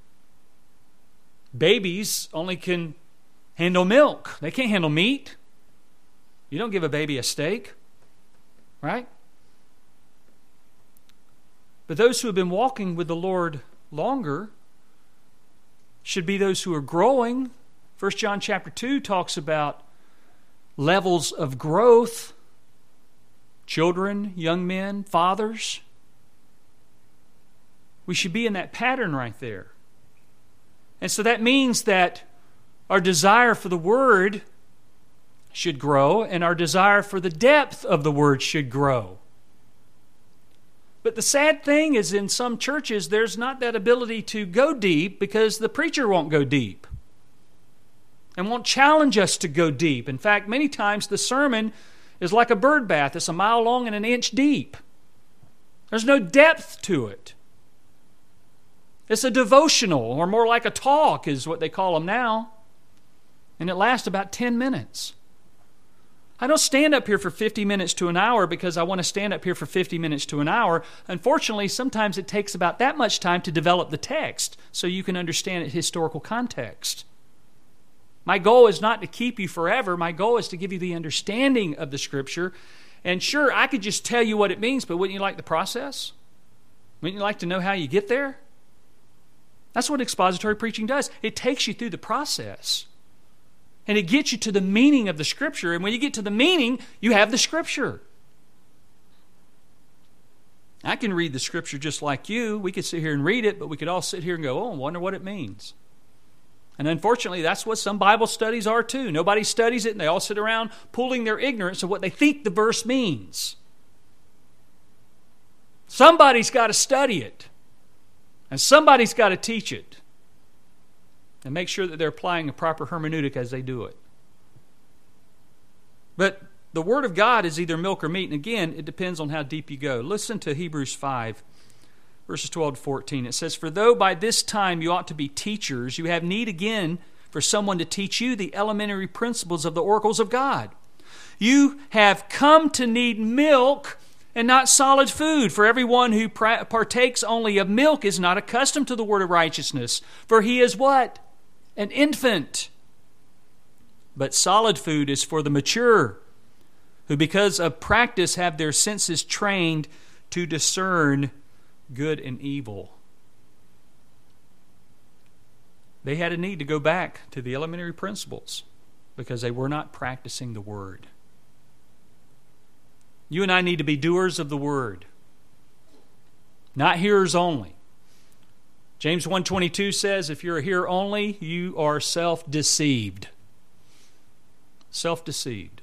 Babies only can handle milk. They can't handle meat. You don't give a baby a steak, right? But those who have been walking with the Lord longer should be those who are growing. 1 John chapter 2 talks about levels of growth. Children, young men, fathers. We should be in that pattern right there. And so that means that our desire for the Word should grow, and our desire for the depth of the Word should grow. But the sad thing is, in some churches, there's not that ability to go deep because the preacher won't go deep and won't challenge us to go deep. In fact, many times the sermon is like a bird bath. It's a mile long and an inch deep. There's no depth to it. It's a devotional, or more like a talk is what they call them now. And it lasts about 10 minutes. I don't stand up here for 50 minutes to an hour because I want to stand up here for 50 minutes to an hour. Unfortunately, sometimes it takes about that much time to develop the text so you can understand its historical context. My goal is not to keep you forever. My goal is to give you the understanding of the Scripture. And sure, I could just tell you what it means, but wouldn't you like the process? Wouldn't you like to know how you get there? That's what expository preaching does. It takes you through the process. And it gets you to the meaning of the Scripture. And when you get to the meaning, you have the Scripture. I can read the Scripture just like you. We could sit here and read it, but we could all sit here and go, "Oh, I wonder what it means." And unfortunately, that's what some Bible studies are too. Nobody studies it, and they all sit around pooling their ignorance of what they think the verse means. Somebody's got to study it. And somebody's got to teach it. And make sure that they're applying a proper hermeneutic as they do it. But the Word of God is either milk or meat. And again, it depends on how deep you go. Listen to Hebrews 5, verses 12 to 14. It says, "For though by this time you ought to be teachers, you have need again for someone to teach you the elementary principles of the oracles of God. You have come to need milk and not solid food. For everyone who partakes only of milk is not accustomed to the word of righteousness. For he is what? An infant. But solid food is for the mature, who because of practice have their senses trained to discern good and evil. They had a need to go back to the elementary principles because they were not practicing the Word. You and I need to be doers of the Word, not hearers only. James 1:22 says, if you're a hearer only, you are self-deceived. Self-deceived.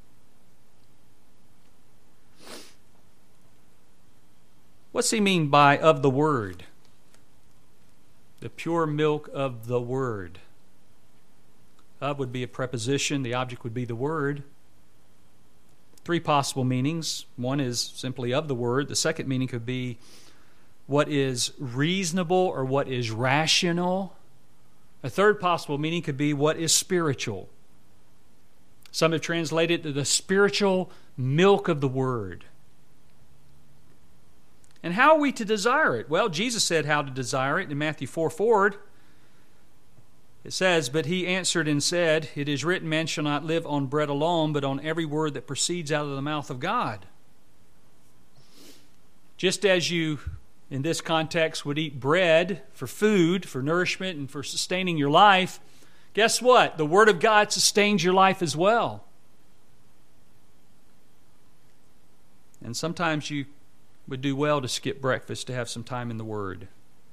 What's he mean by of the Word? The pure milk of the Word. Of would be a preposition. The object would be the Word. Three possible meanings. One is simply of the Word. The second meaning could be what is reasonable or what is rational. A third possible meaning could be what is spiritual. Some have translated it to the spiritual milk of the Word. And how are we to desire it? Well, Jesus said how to desire it in Matthew 4:4. It says, but he answered and said, it is written, man shall not live on bread alone, but on every word that proceeds out of the mouth of God. Just as you, in this context, would eat bread for food, for nourishment, and for sustaining your life, guess what? The Word of God sustains your life as well. And sometimes you would do well to skip breakfast to have some time in the Word.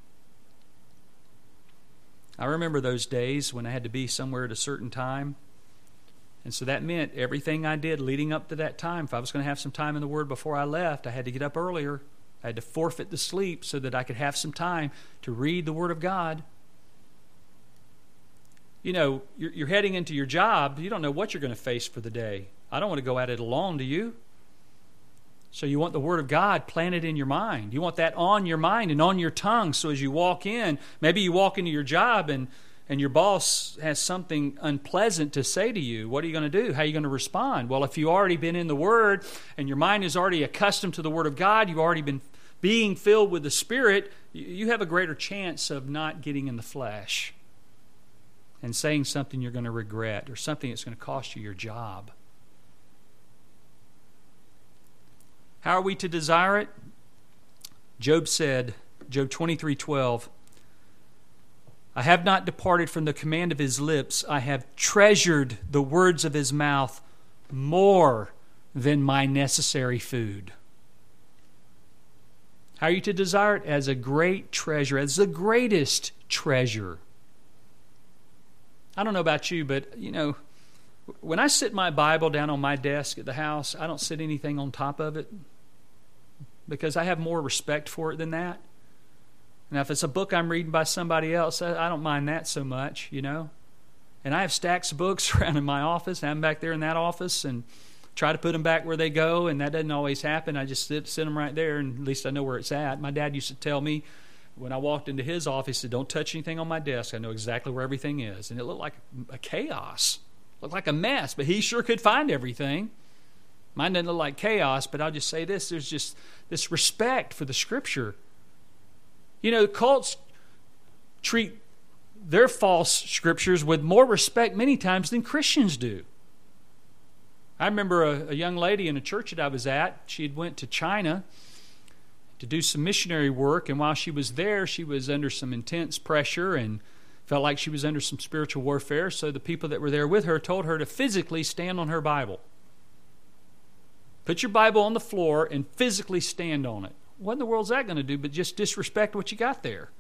I remember those days when I had to be somewhere at a certain time. And so that meant everything I did leading up to that time, if I was going to have some time in the Word before I left, I had to get up earlier. I had to forfeit the sleep so that I could have some time to read the Word of God. You know, you're heading into your job. You don't know what you're going to face for the day. I don't want to go at it alone, do you? So you want the Word of God planted in your mind. You want that on your mind and on your tongue. So as you walk in, maybe you walk into your job and your boss has something unpleasant to say to you. What are you going to do? How are you going to respond? Well, if you've already been in the Word and your mind is already accustomed to the Word of God, you've already been being filled with the Spirit, you have a greater chance of not getting in the flesh and saying something you're going to regret or something that's going to cost you your job. How are we to desire it? Job said, Job 23:12, I have not departed from the command of his lips. I have treasured the words of his mouth more than my necessary food. How are you to desire it? As a great treasure, as the greatest treasure. I don't know about you, but, you know, when I sit my Bible down on my desk at the house, I don't sit anything on top of it because I have more respect for it than that. Now, if it's a book I'm reading by somebody else, I don't mind that so much, you know. And I have stacks of books around in my office, and I'm back there in that office and try to put them back where they go, and that doesn't always happen. I just sit them right there, and at least I know where it's at. My dad used to tell me when I walked into his office, he said, don't touch anything on my desk. I know exactly where everything is. And it looked like a chaos. Looked like a mess, but he sure could find everything. Mine doesn't look like chaos, but I'll just say this. There's just this respect for the Scripture. You know, cults treat their false scriptures with more respect many times than Christians do. I remember a young lady in a church that I was at. She had went to China to do some missionary work, and while she was there, she was under some intense pressure and felt like she was under some spiritual warfare, so the people that were there with her told her to physically stand on her Bible. Put your Bible on the floor and physically stand on it. What in the world is that going to do but just disrespect what you got there?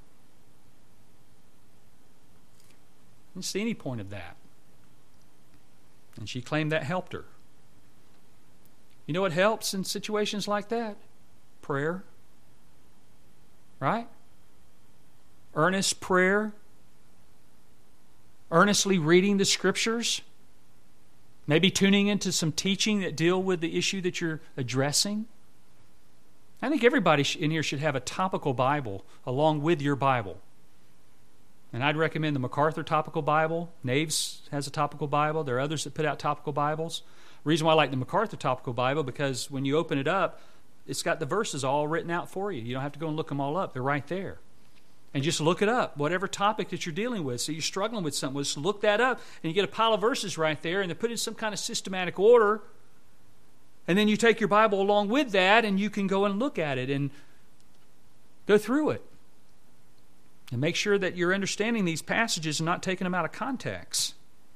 I didn't see any point of that. And she claimed that helped her. You know what helps in situations like that? Prayer. Right? Earnest prayer. Earnestly reading the Scriptures. Maybe tuning into some teaching that deal with the issue that you're addressing. I think everybody in here should have a topical Bible along with your Bible. And I'd recommend the MacArthur Topical Bible. Naves has a topical Bible. There are others that put out topical Bibles. The reason why I like the MacArthur Topical Bible, because when you open it up, it's got the verses all written out for you. You don't have to go and look them all up. They're right there. And just look it up, whatever topic that you're dealing with. So you're struggling with something, just look that up, and you get a pile of verses right there, and they're put in some kind of systematic order. And then you take your Bible along with that, and you can go and look at it and go through it. And make sure that you're understanding these passages and not taking them out of context.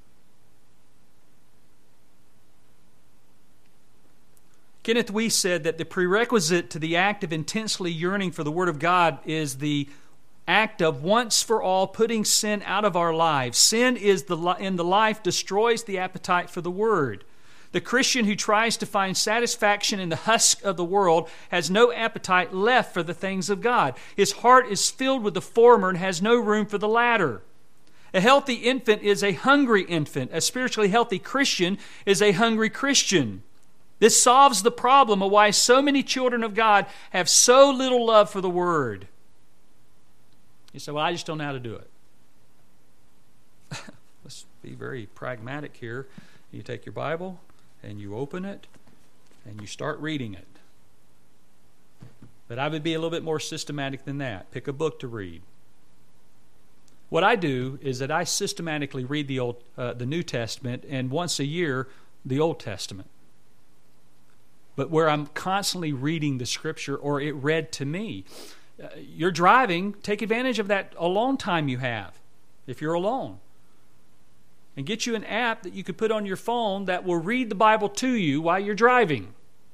Kenneth Wuest said that the prerequisite to the act of intensely yearning for the Word of God is the act of once for all putting sin out of our lives. Sin in the life destroys the appetite for the Word. The Christian who tries to find satisfaction in the husk of the world has no appetite left for the things of God. His heart is filled with the former and has no room for the latter. A healthy infant is a hungry infant. A spiritually healthy Christian is a hungry Christian. This solves the problem of why so many children of God have so little love for the Word. You say, well, I just don't know how to do it. Let's be very pragmatic here. You take your Bible and you open it and you start reading it. But I would be a little bit more systematic than that. Pick a book to read. What I do is that I systematically read the New Testament and once a year the Old Testament. But where I'm constantly reading the Scripture or it read to me. You're driving, take advantage of that alone time you have if you're alone. And get you an app that you could put on your phone that will read the Bible to you while you're driving.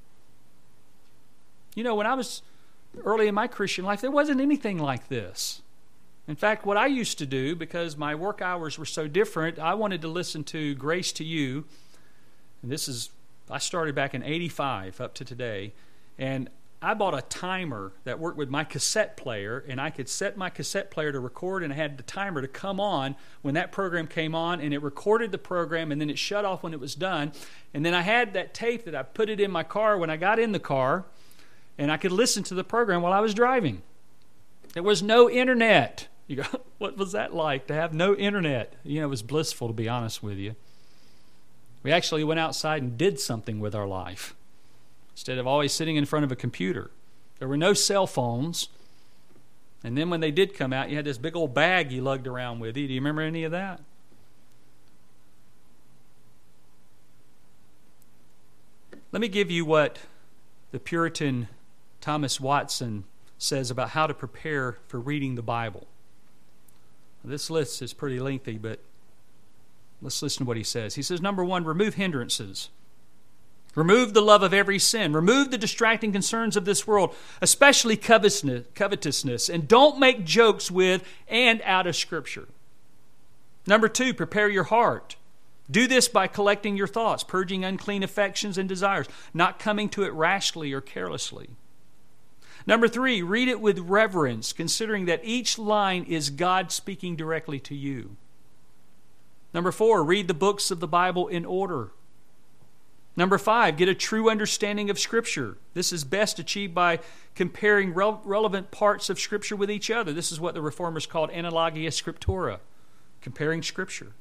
You know, when I was early in my Christian life, there wasn't anything like this. In fact, what I used to do, because my work hours were so different, I wanted to listen to Grace to You. And I started back in 85 up to today. And I bought a timer that worked with my cassette player, and I could set my cassette player to record, and I had the timer to come on when that program came on, and it recorded the program, and then it shut off when it was done. And then I had that tape that I put it in my car when I got in the car, and I could listen to the program while I was driving. There was no internet. You go, what was that like to have no internet? You know, it was blissful, to be honest with you. We actually went outside and did something with our life, instead of always sitting in front of a computer. There were no cell phones. And then when they did come out, you had this big old bag you lugged around with you. Do you remember any of that? Let me give you what the Puritan Thomas Watson says about how to prepare for reading the Bible. This list is pretty lengthy, but let's listen to what he says. He says, number one, remove hindrances. Remove the love of every sin. Remove the distracting concerns of this world, especially covetousness. And don't make jokes with and out of Scripture. Number two, prepare your heart. Do this by collecting your thoughts, purging unclean affections and desires, not coming to it rashly or carelessly. Number three, read it with reverence, considering that each line is God speaking directly to you. Number four, read the books of the Bible in order. Number five, get a true understanding of Scripture. This is best achieved by comparing relevant parts of Scripture with each other. This is what the Reformers called analogia scriptura, comparing Scripture.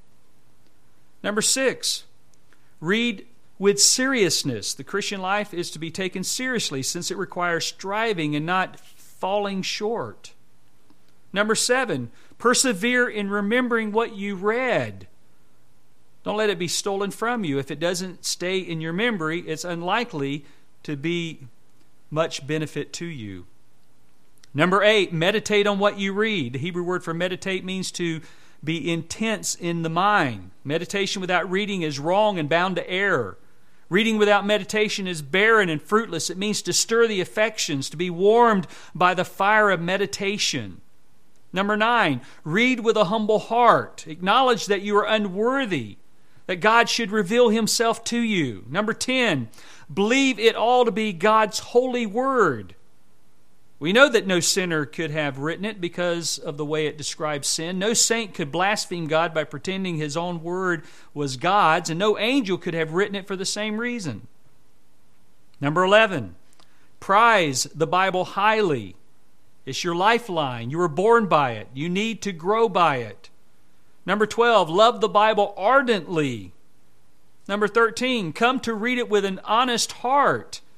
Number six, read with seriousness. The Christian life is to be taken seriously since it requires striving and not falling short. Number seven, persevere in remembering what you read. Don't let it be stolen from you. If it doesn't stay in your memory, it's unlikely to be much benefit to you. Number eight, meditate on what you read. The Hebrew word for meditate means to be intense in the mind. Meditation without reading is wrong and bound to error. Reading without meditation is barren and fruitless. It means to stir the affections, to be warmed by the fire of meditation. Number nine, read with a humble heart. Acknowledge that you are unworthy, that God should reveal Himself to you. Number 10, believe it all to be God's holy word. We know that no sinner could have written it because of the way it describes sin. No saint could blaspheme God by pretending his own word was God's, and no angel could have written it for the same reason. Number 11, prize the Bible highly. It's your lifeline. You were born by it. You need to grow by it. Number 12, love the Bible ardently. Number 13, come to read it with an honest heart.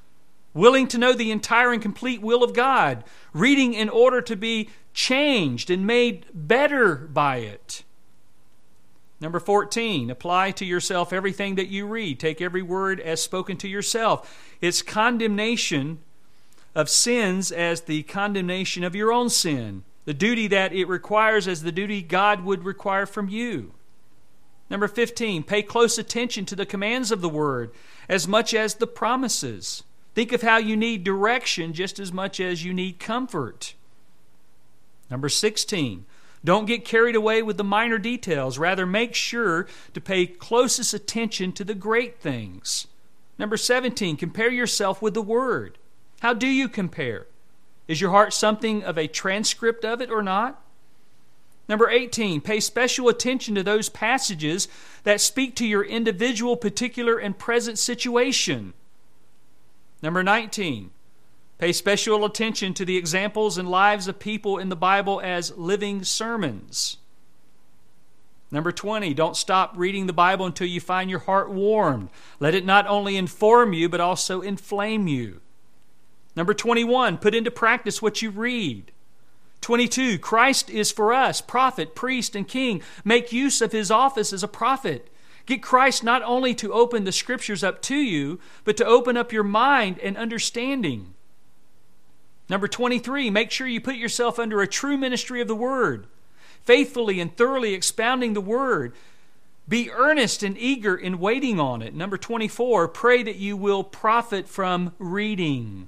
willing to know the entire and complete will of God, reading in order to be changed and made better by it. Number 14, apply to yourself everything that you read. Take every word as spoken to yourself. It's condemnation of sins as the condemnation of your own sin. The duty that it requires as the duty God would require from you. Number 15, pay close attention to the commands of the Word as much as the promises. Think of how you need direction just as much as you need comfort. Number 16, don't get carried away with the minor details. Rather, make sure to pay closest attention to the great things. Number 17, compare yourself with the Word. How do you compare? Is your heart something of a transcript of it or not? Number 18, pay special attention to those passages that speak to your individual, particular, and present situation. Number 19, pay special attention to the examples and lives of people in the Bible as living sermons. Number 20, don't stop reading the Bible until you find your heart warmed. Let it not only inform you, but also inflame you. Number 21, put into practice what you read. 22, Christ is for us, prophet, priest, and king. Make use of His office as a prophet. Get Christ not only to open the Scriptures up to you, but to open up your mind and understanding. Number 23, make sure you put yourself under a true ministry of the Word, faithfully and thoroughly expounding the Word. Be earnest and eager in waiting on it. Number 24, pray that you will profit from reading.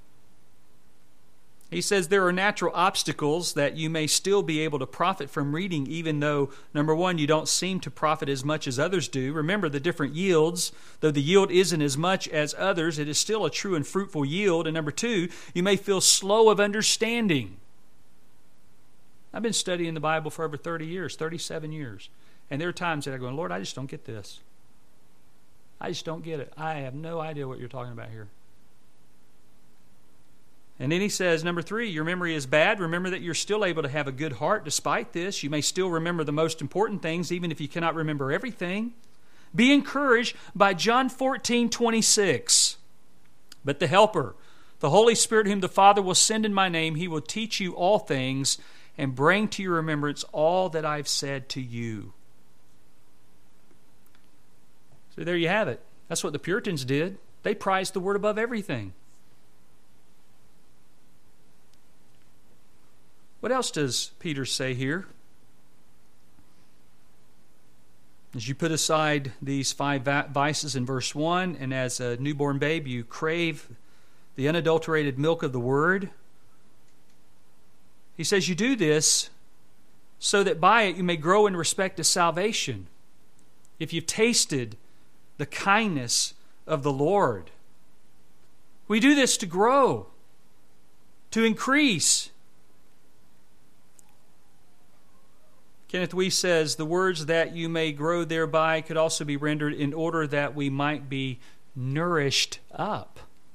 He says there are natural obstacles that you may still be able to profit from reading, even though, number one, you don't seem to profit as much as others do. Remember the different yields. Though the yield isn't as much as others, it is still a true and fruitful yield. And number two, you may feel slow of understanding. I've been studying the Bible for over 30 years, 37 years. And there are times that I go, Lord, I just don't get this. I just don't get it. I have no idea what you're talking about here. And then he says, number 3, your memory is bad. Remember that you're still able to have a good heart despite this. You may still remember the most important things, even if you cannot remember everything. Be encouraged by John 14:26. But the Helper, the Holy Spirit whom the Father will send in my name, He will teach you all things and bring to your remembrance all that I've said to you. So there you have it. That's what the Puritans did. They prized the Word above everything. What else does Peter say here? As you put aside these 5 vices in verse 1, and as a newborn babe you crave the unadulterated milk of the Word, he says you do this so that by it you may grow in respect to salvation. If you've tasted the kindness of the Lord. We do this to grow, to increase. Kenneth Wuest says, the words that you may grow thereby could also be rendered in order that we might be nourished up.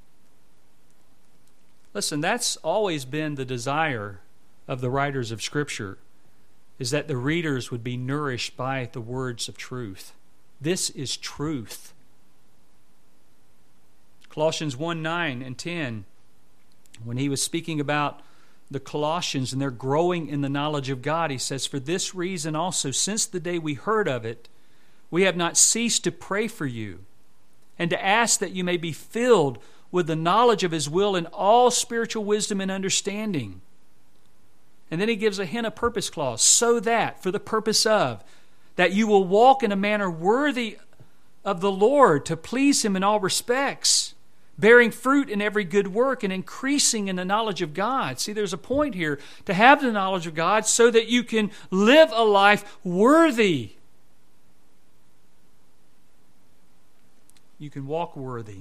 Listen, that's always been the desire of the writers of Scripture, is that the readers would be nourished by the words of truth. This is truth. Colossians 1:9 and 10, when he was speaking about the Colossians and they're growing in the knowledge of God, he says, for this reason also, since the day we heard of it, we have not ceased to pray for you and to ask that you may be filled with the knowledge of His will in all spiritual wisdom and understanding. And then he gives a hint of purpose clause, so that, for the purpose of, that you will walk in a manner worthy of the Lord to please Him in all respects, bearing fruit in every good work and increasing in the knowledge of God. See, there's a point here to have the knowledge of God so that you can live a life worthy. You can walk worthy.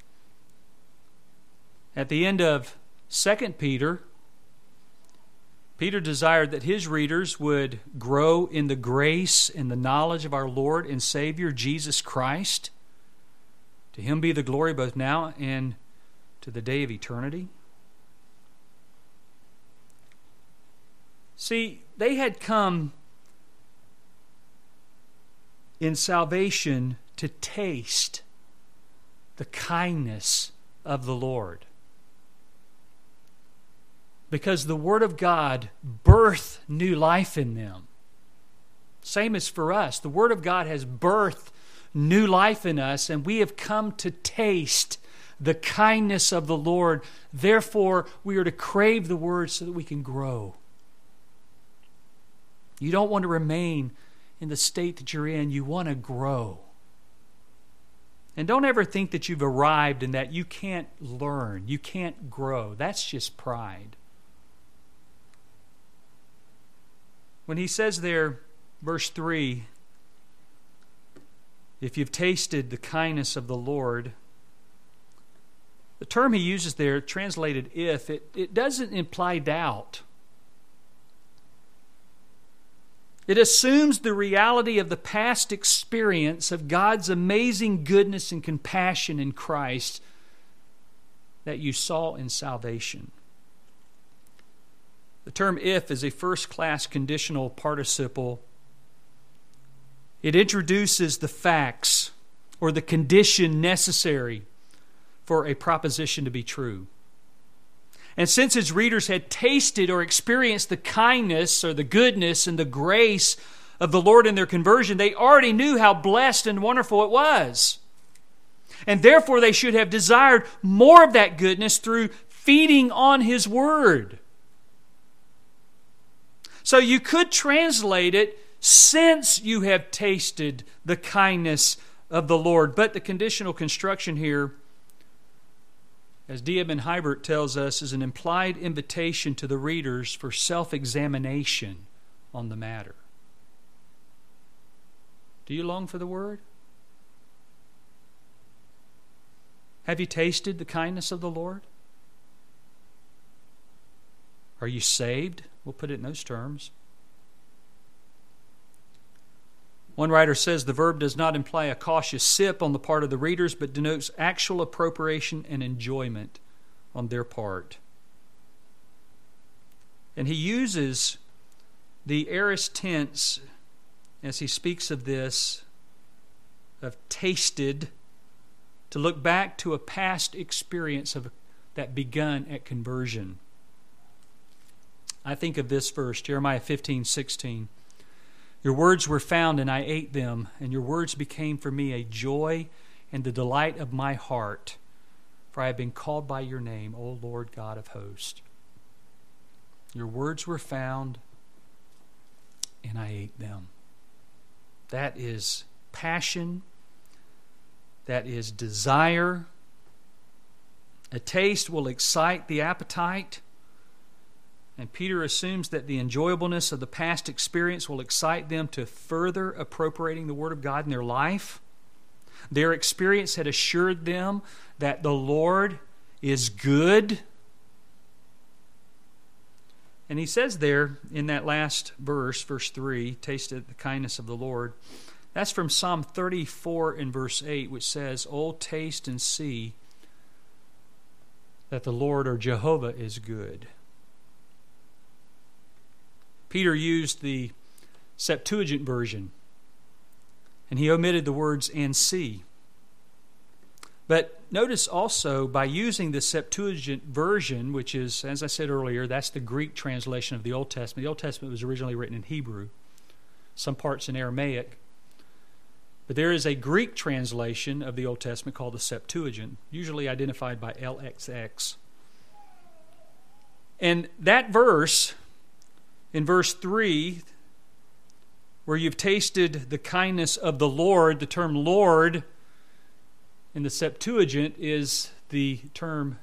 At the end of 2 Peter, Peter desired that his readers would grow in the grace and the knowledge of our Lord and Savior, Jesus Christ. To Him be the glory both now and to the day of eternity. See, they had come in salvation to taste the kindness of the Lord. Because the Word of God birthed new life in them. Same as for us. The Word of God has birthed new life in us, and we have come to taste the kindness of the Lord. Therefore, we are to crave the Word so that we can grow. You don't want to remain in the state that you're in. You want to grow. And don't ever think that you've arrived and that you can't learn, you can't grow. That's just pride. When he says there, verse 3, if you've tasted the kindness of the Lord, the term he uses there, translated if, it doesn't imply doubt. It assumes the reality of the past experience of God's amazing goodness and compassion in Christ that you saw in salvation. The term if is a first-class conditional participle. It introduces the facts or the condition necessary for a proposition to be true. And since his readers had tasted or experienced the kindness or the goodness and the grace of the Lord in their conversion, they already knew how blessed and wonderful it was. And therefore they should have desired more of that goodness through feeding on His Word. So you could translate it, since you have tasted the kindness of the Lord. But the conditional construction here, as D. Edmond Hiebert tells us, is an implied invitation to the readers for self-examination on the matter. Do you long for the Word? Have you tasted the kindness of the Lord? Are you saved? We'll put it in those terms. One writer says the verb does not imply a cautious sip on the part of the readers, but denotes actual appropriation and enjoyment on their part. And he uses the aorist tense as he speaks of this, of tasted, to look back to a past experience that begun at conversion. I think of this verse, Jeremiah 15:16. Your words were found, and I ate them, and your words became for me a joy and the delight of my heart, for I have been called by your name, O Lord God of hosts. Your words were found, and I ate them. That is passion. That is desire. A taste will excite the appetite. And Peter assumes that the enjoyableness of the past experience will excite them to further appropriating the Word of God in their life. Their experience had assured them that the Lord is good. And he says there in that last verse, verse 3, tasted the kindness of the Lord. That's from Psalm 34 in verse 8, which says, "Oh, taste and see that the Lord or Jehovah is good." Peter used the Septuagint version, and he omitted the words "and see." But notice also, by using the Septuagint version, which is, as I said earlier, that's the Greek translation of the Old Testament. The Old Testament was originally written in Hebrew, some parts in Aramaic. But there is a Greek translation of the Old Testament called the Septuagint, usually identified by LXX. And that verse, in verse 3, where you've tasted the kindness of the Lord, the term Lord in the Septuagint is the term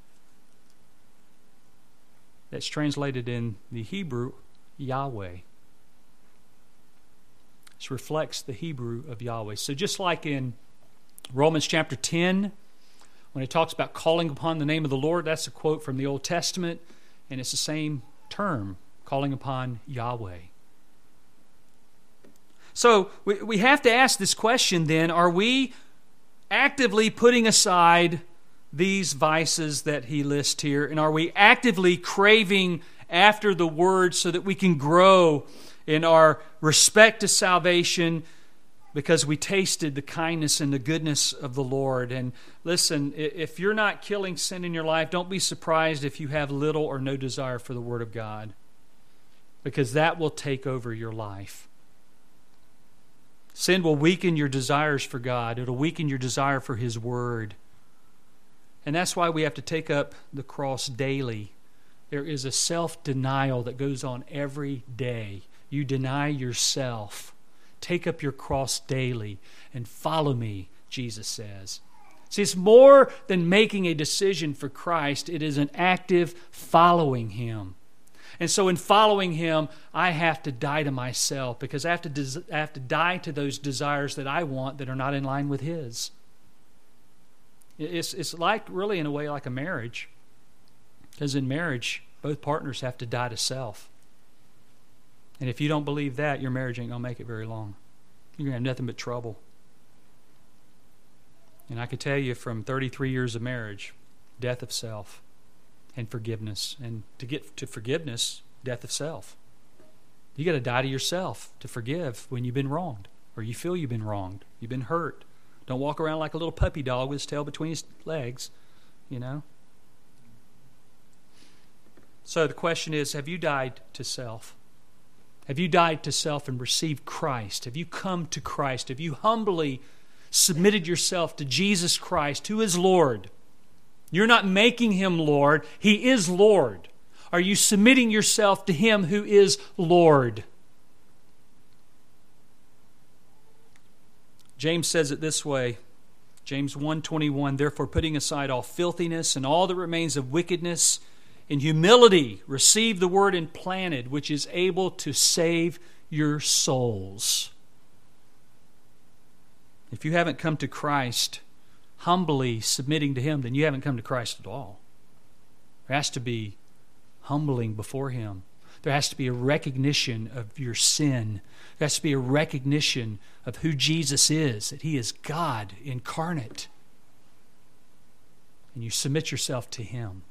that's translated in the Hebrew, Yahweh. This reflects the Hebrew of Yahweh. So just like in Romans chapter 10, when it talks about calling upon the name of the Lord, that's a quote from the Old Testament, and it's the same term, calling upon Yahweh. So we have to ask this question then, are we actively putting aside these vices that he lists here, and are we actively craving after the Word so that we can grow in our respect to salvation because we tasted the kindness and the goodness of the Lord. And listen, if you're not killing sin in your life, don't be surprised if you have little or no desire for the Word of God, because that will take over your life. Sin will weaken your desires for God. It'll weaken your desire for His Word. And that's why we have to take up the cross daily. There is a self-denial that goes on every day. You deny yourself. Take up your cross daily and follow me, Jesus says. See, it's more than making a decision for Christ. It is an active following Him. And so in following Him, I have to die to myself, because I have to die to those desires that I want that are not in line with His. It's like, really, in a way, like a marriage. Because in marriage, both partners have to die to self. And if you don't believe that, your marriage ain't going to make it very long. You're going to have nothing but trouble. And I can tell you from 33 years of marriage, death of self and forgiveness. And to get to forgiveness, death of self. You got to die to yourself to forgive when you've been wronged, or you feel you've been wronged, you've been hurt. Don't walk around like a little puppy dog with his tail between his legs, you know. So the question is, have you died to self? Have you died to self and received Christ? Have you come to Christ? Have you humbly submitted yourself to Jesus Christ, who is Lord? You're not making Him Lord. He is Lord. Are you submitting yourself to Him who is Lord? James says it this way. James 1:21, therefore putting aside all filthiness and all that remains of wickedness, in humility receive the word implanted, which is able to save your souls. If you haven't come to Christ, humbly submitting to Him, then you haven't come to Christ at all. There has to be humbling before Him. There has to be a recognition of your sin. There has to be a recognition of who Jesus is, that He is God incarnate. And you submit yourself to Him.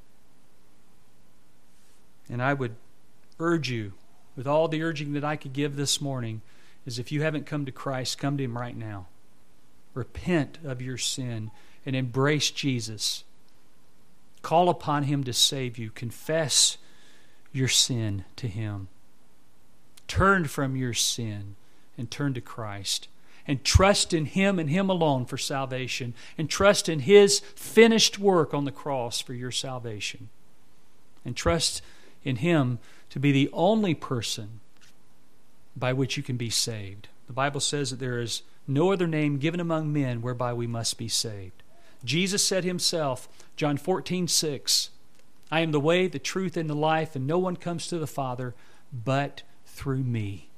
And I would urge you, with all the urging that I could give this morning, is if you haven't come to Christ, come to Him right now. Repent of your sin and embrace Jesus. Call upon Him to save you. Confess your sin to Him. Turn from your sin and turn to Christ. And trust in Him and Him alone for salvation. And trust in His finished work on the cross for your salvation. And trust in Him to be the only person by which you can be saved. The Bible says that there is no other name given among men whereby we must be saved. Jesus said Himself, John 14:6, I am the way, the truth, and the life, and no one comes to the Father but through me.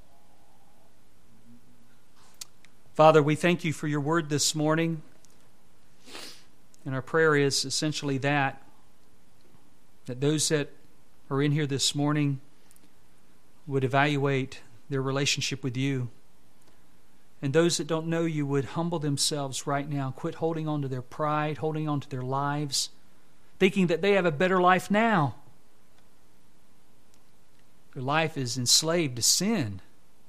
Father, we thank You for Your word this morning. And our prayer is essentially that those that are in here this morning would evaluate their relationship with You. And those that don't know You would humble themselves right now, quit holding on to their pride, holding on to their lives, thinking that they have a better life now. Their life is enslaved to sin.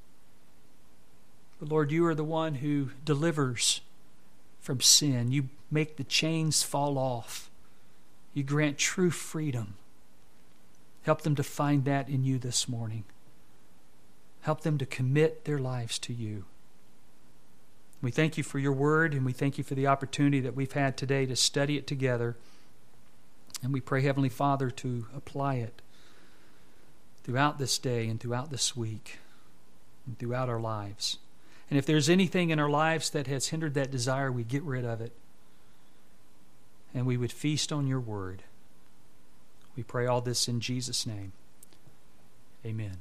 But Lord, You are the one who delivers from sin. You make the chains fall off. You grant true freedom. Help them to find that in You this morning. Help them to commit their lives to You. We thank You for Your word, and we thank You for the opportunity that we've had today to study it together. And we pray, Heavenly Father, to apply it throughout this day and throughout this week and throughout our lives. And if there's anything in our lives that has hindered that desire, we get rid of it. And we would feast on Your word. We pray all this in Jesus' name. Amen.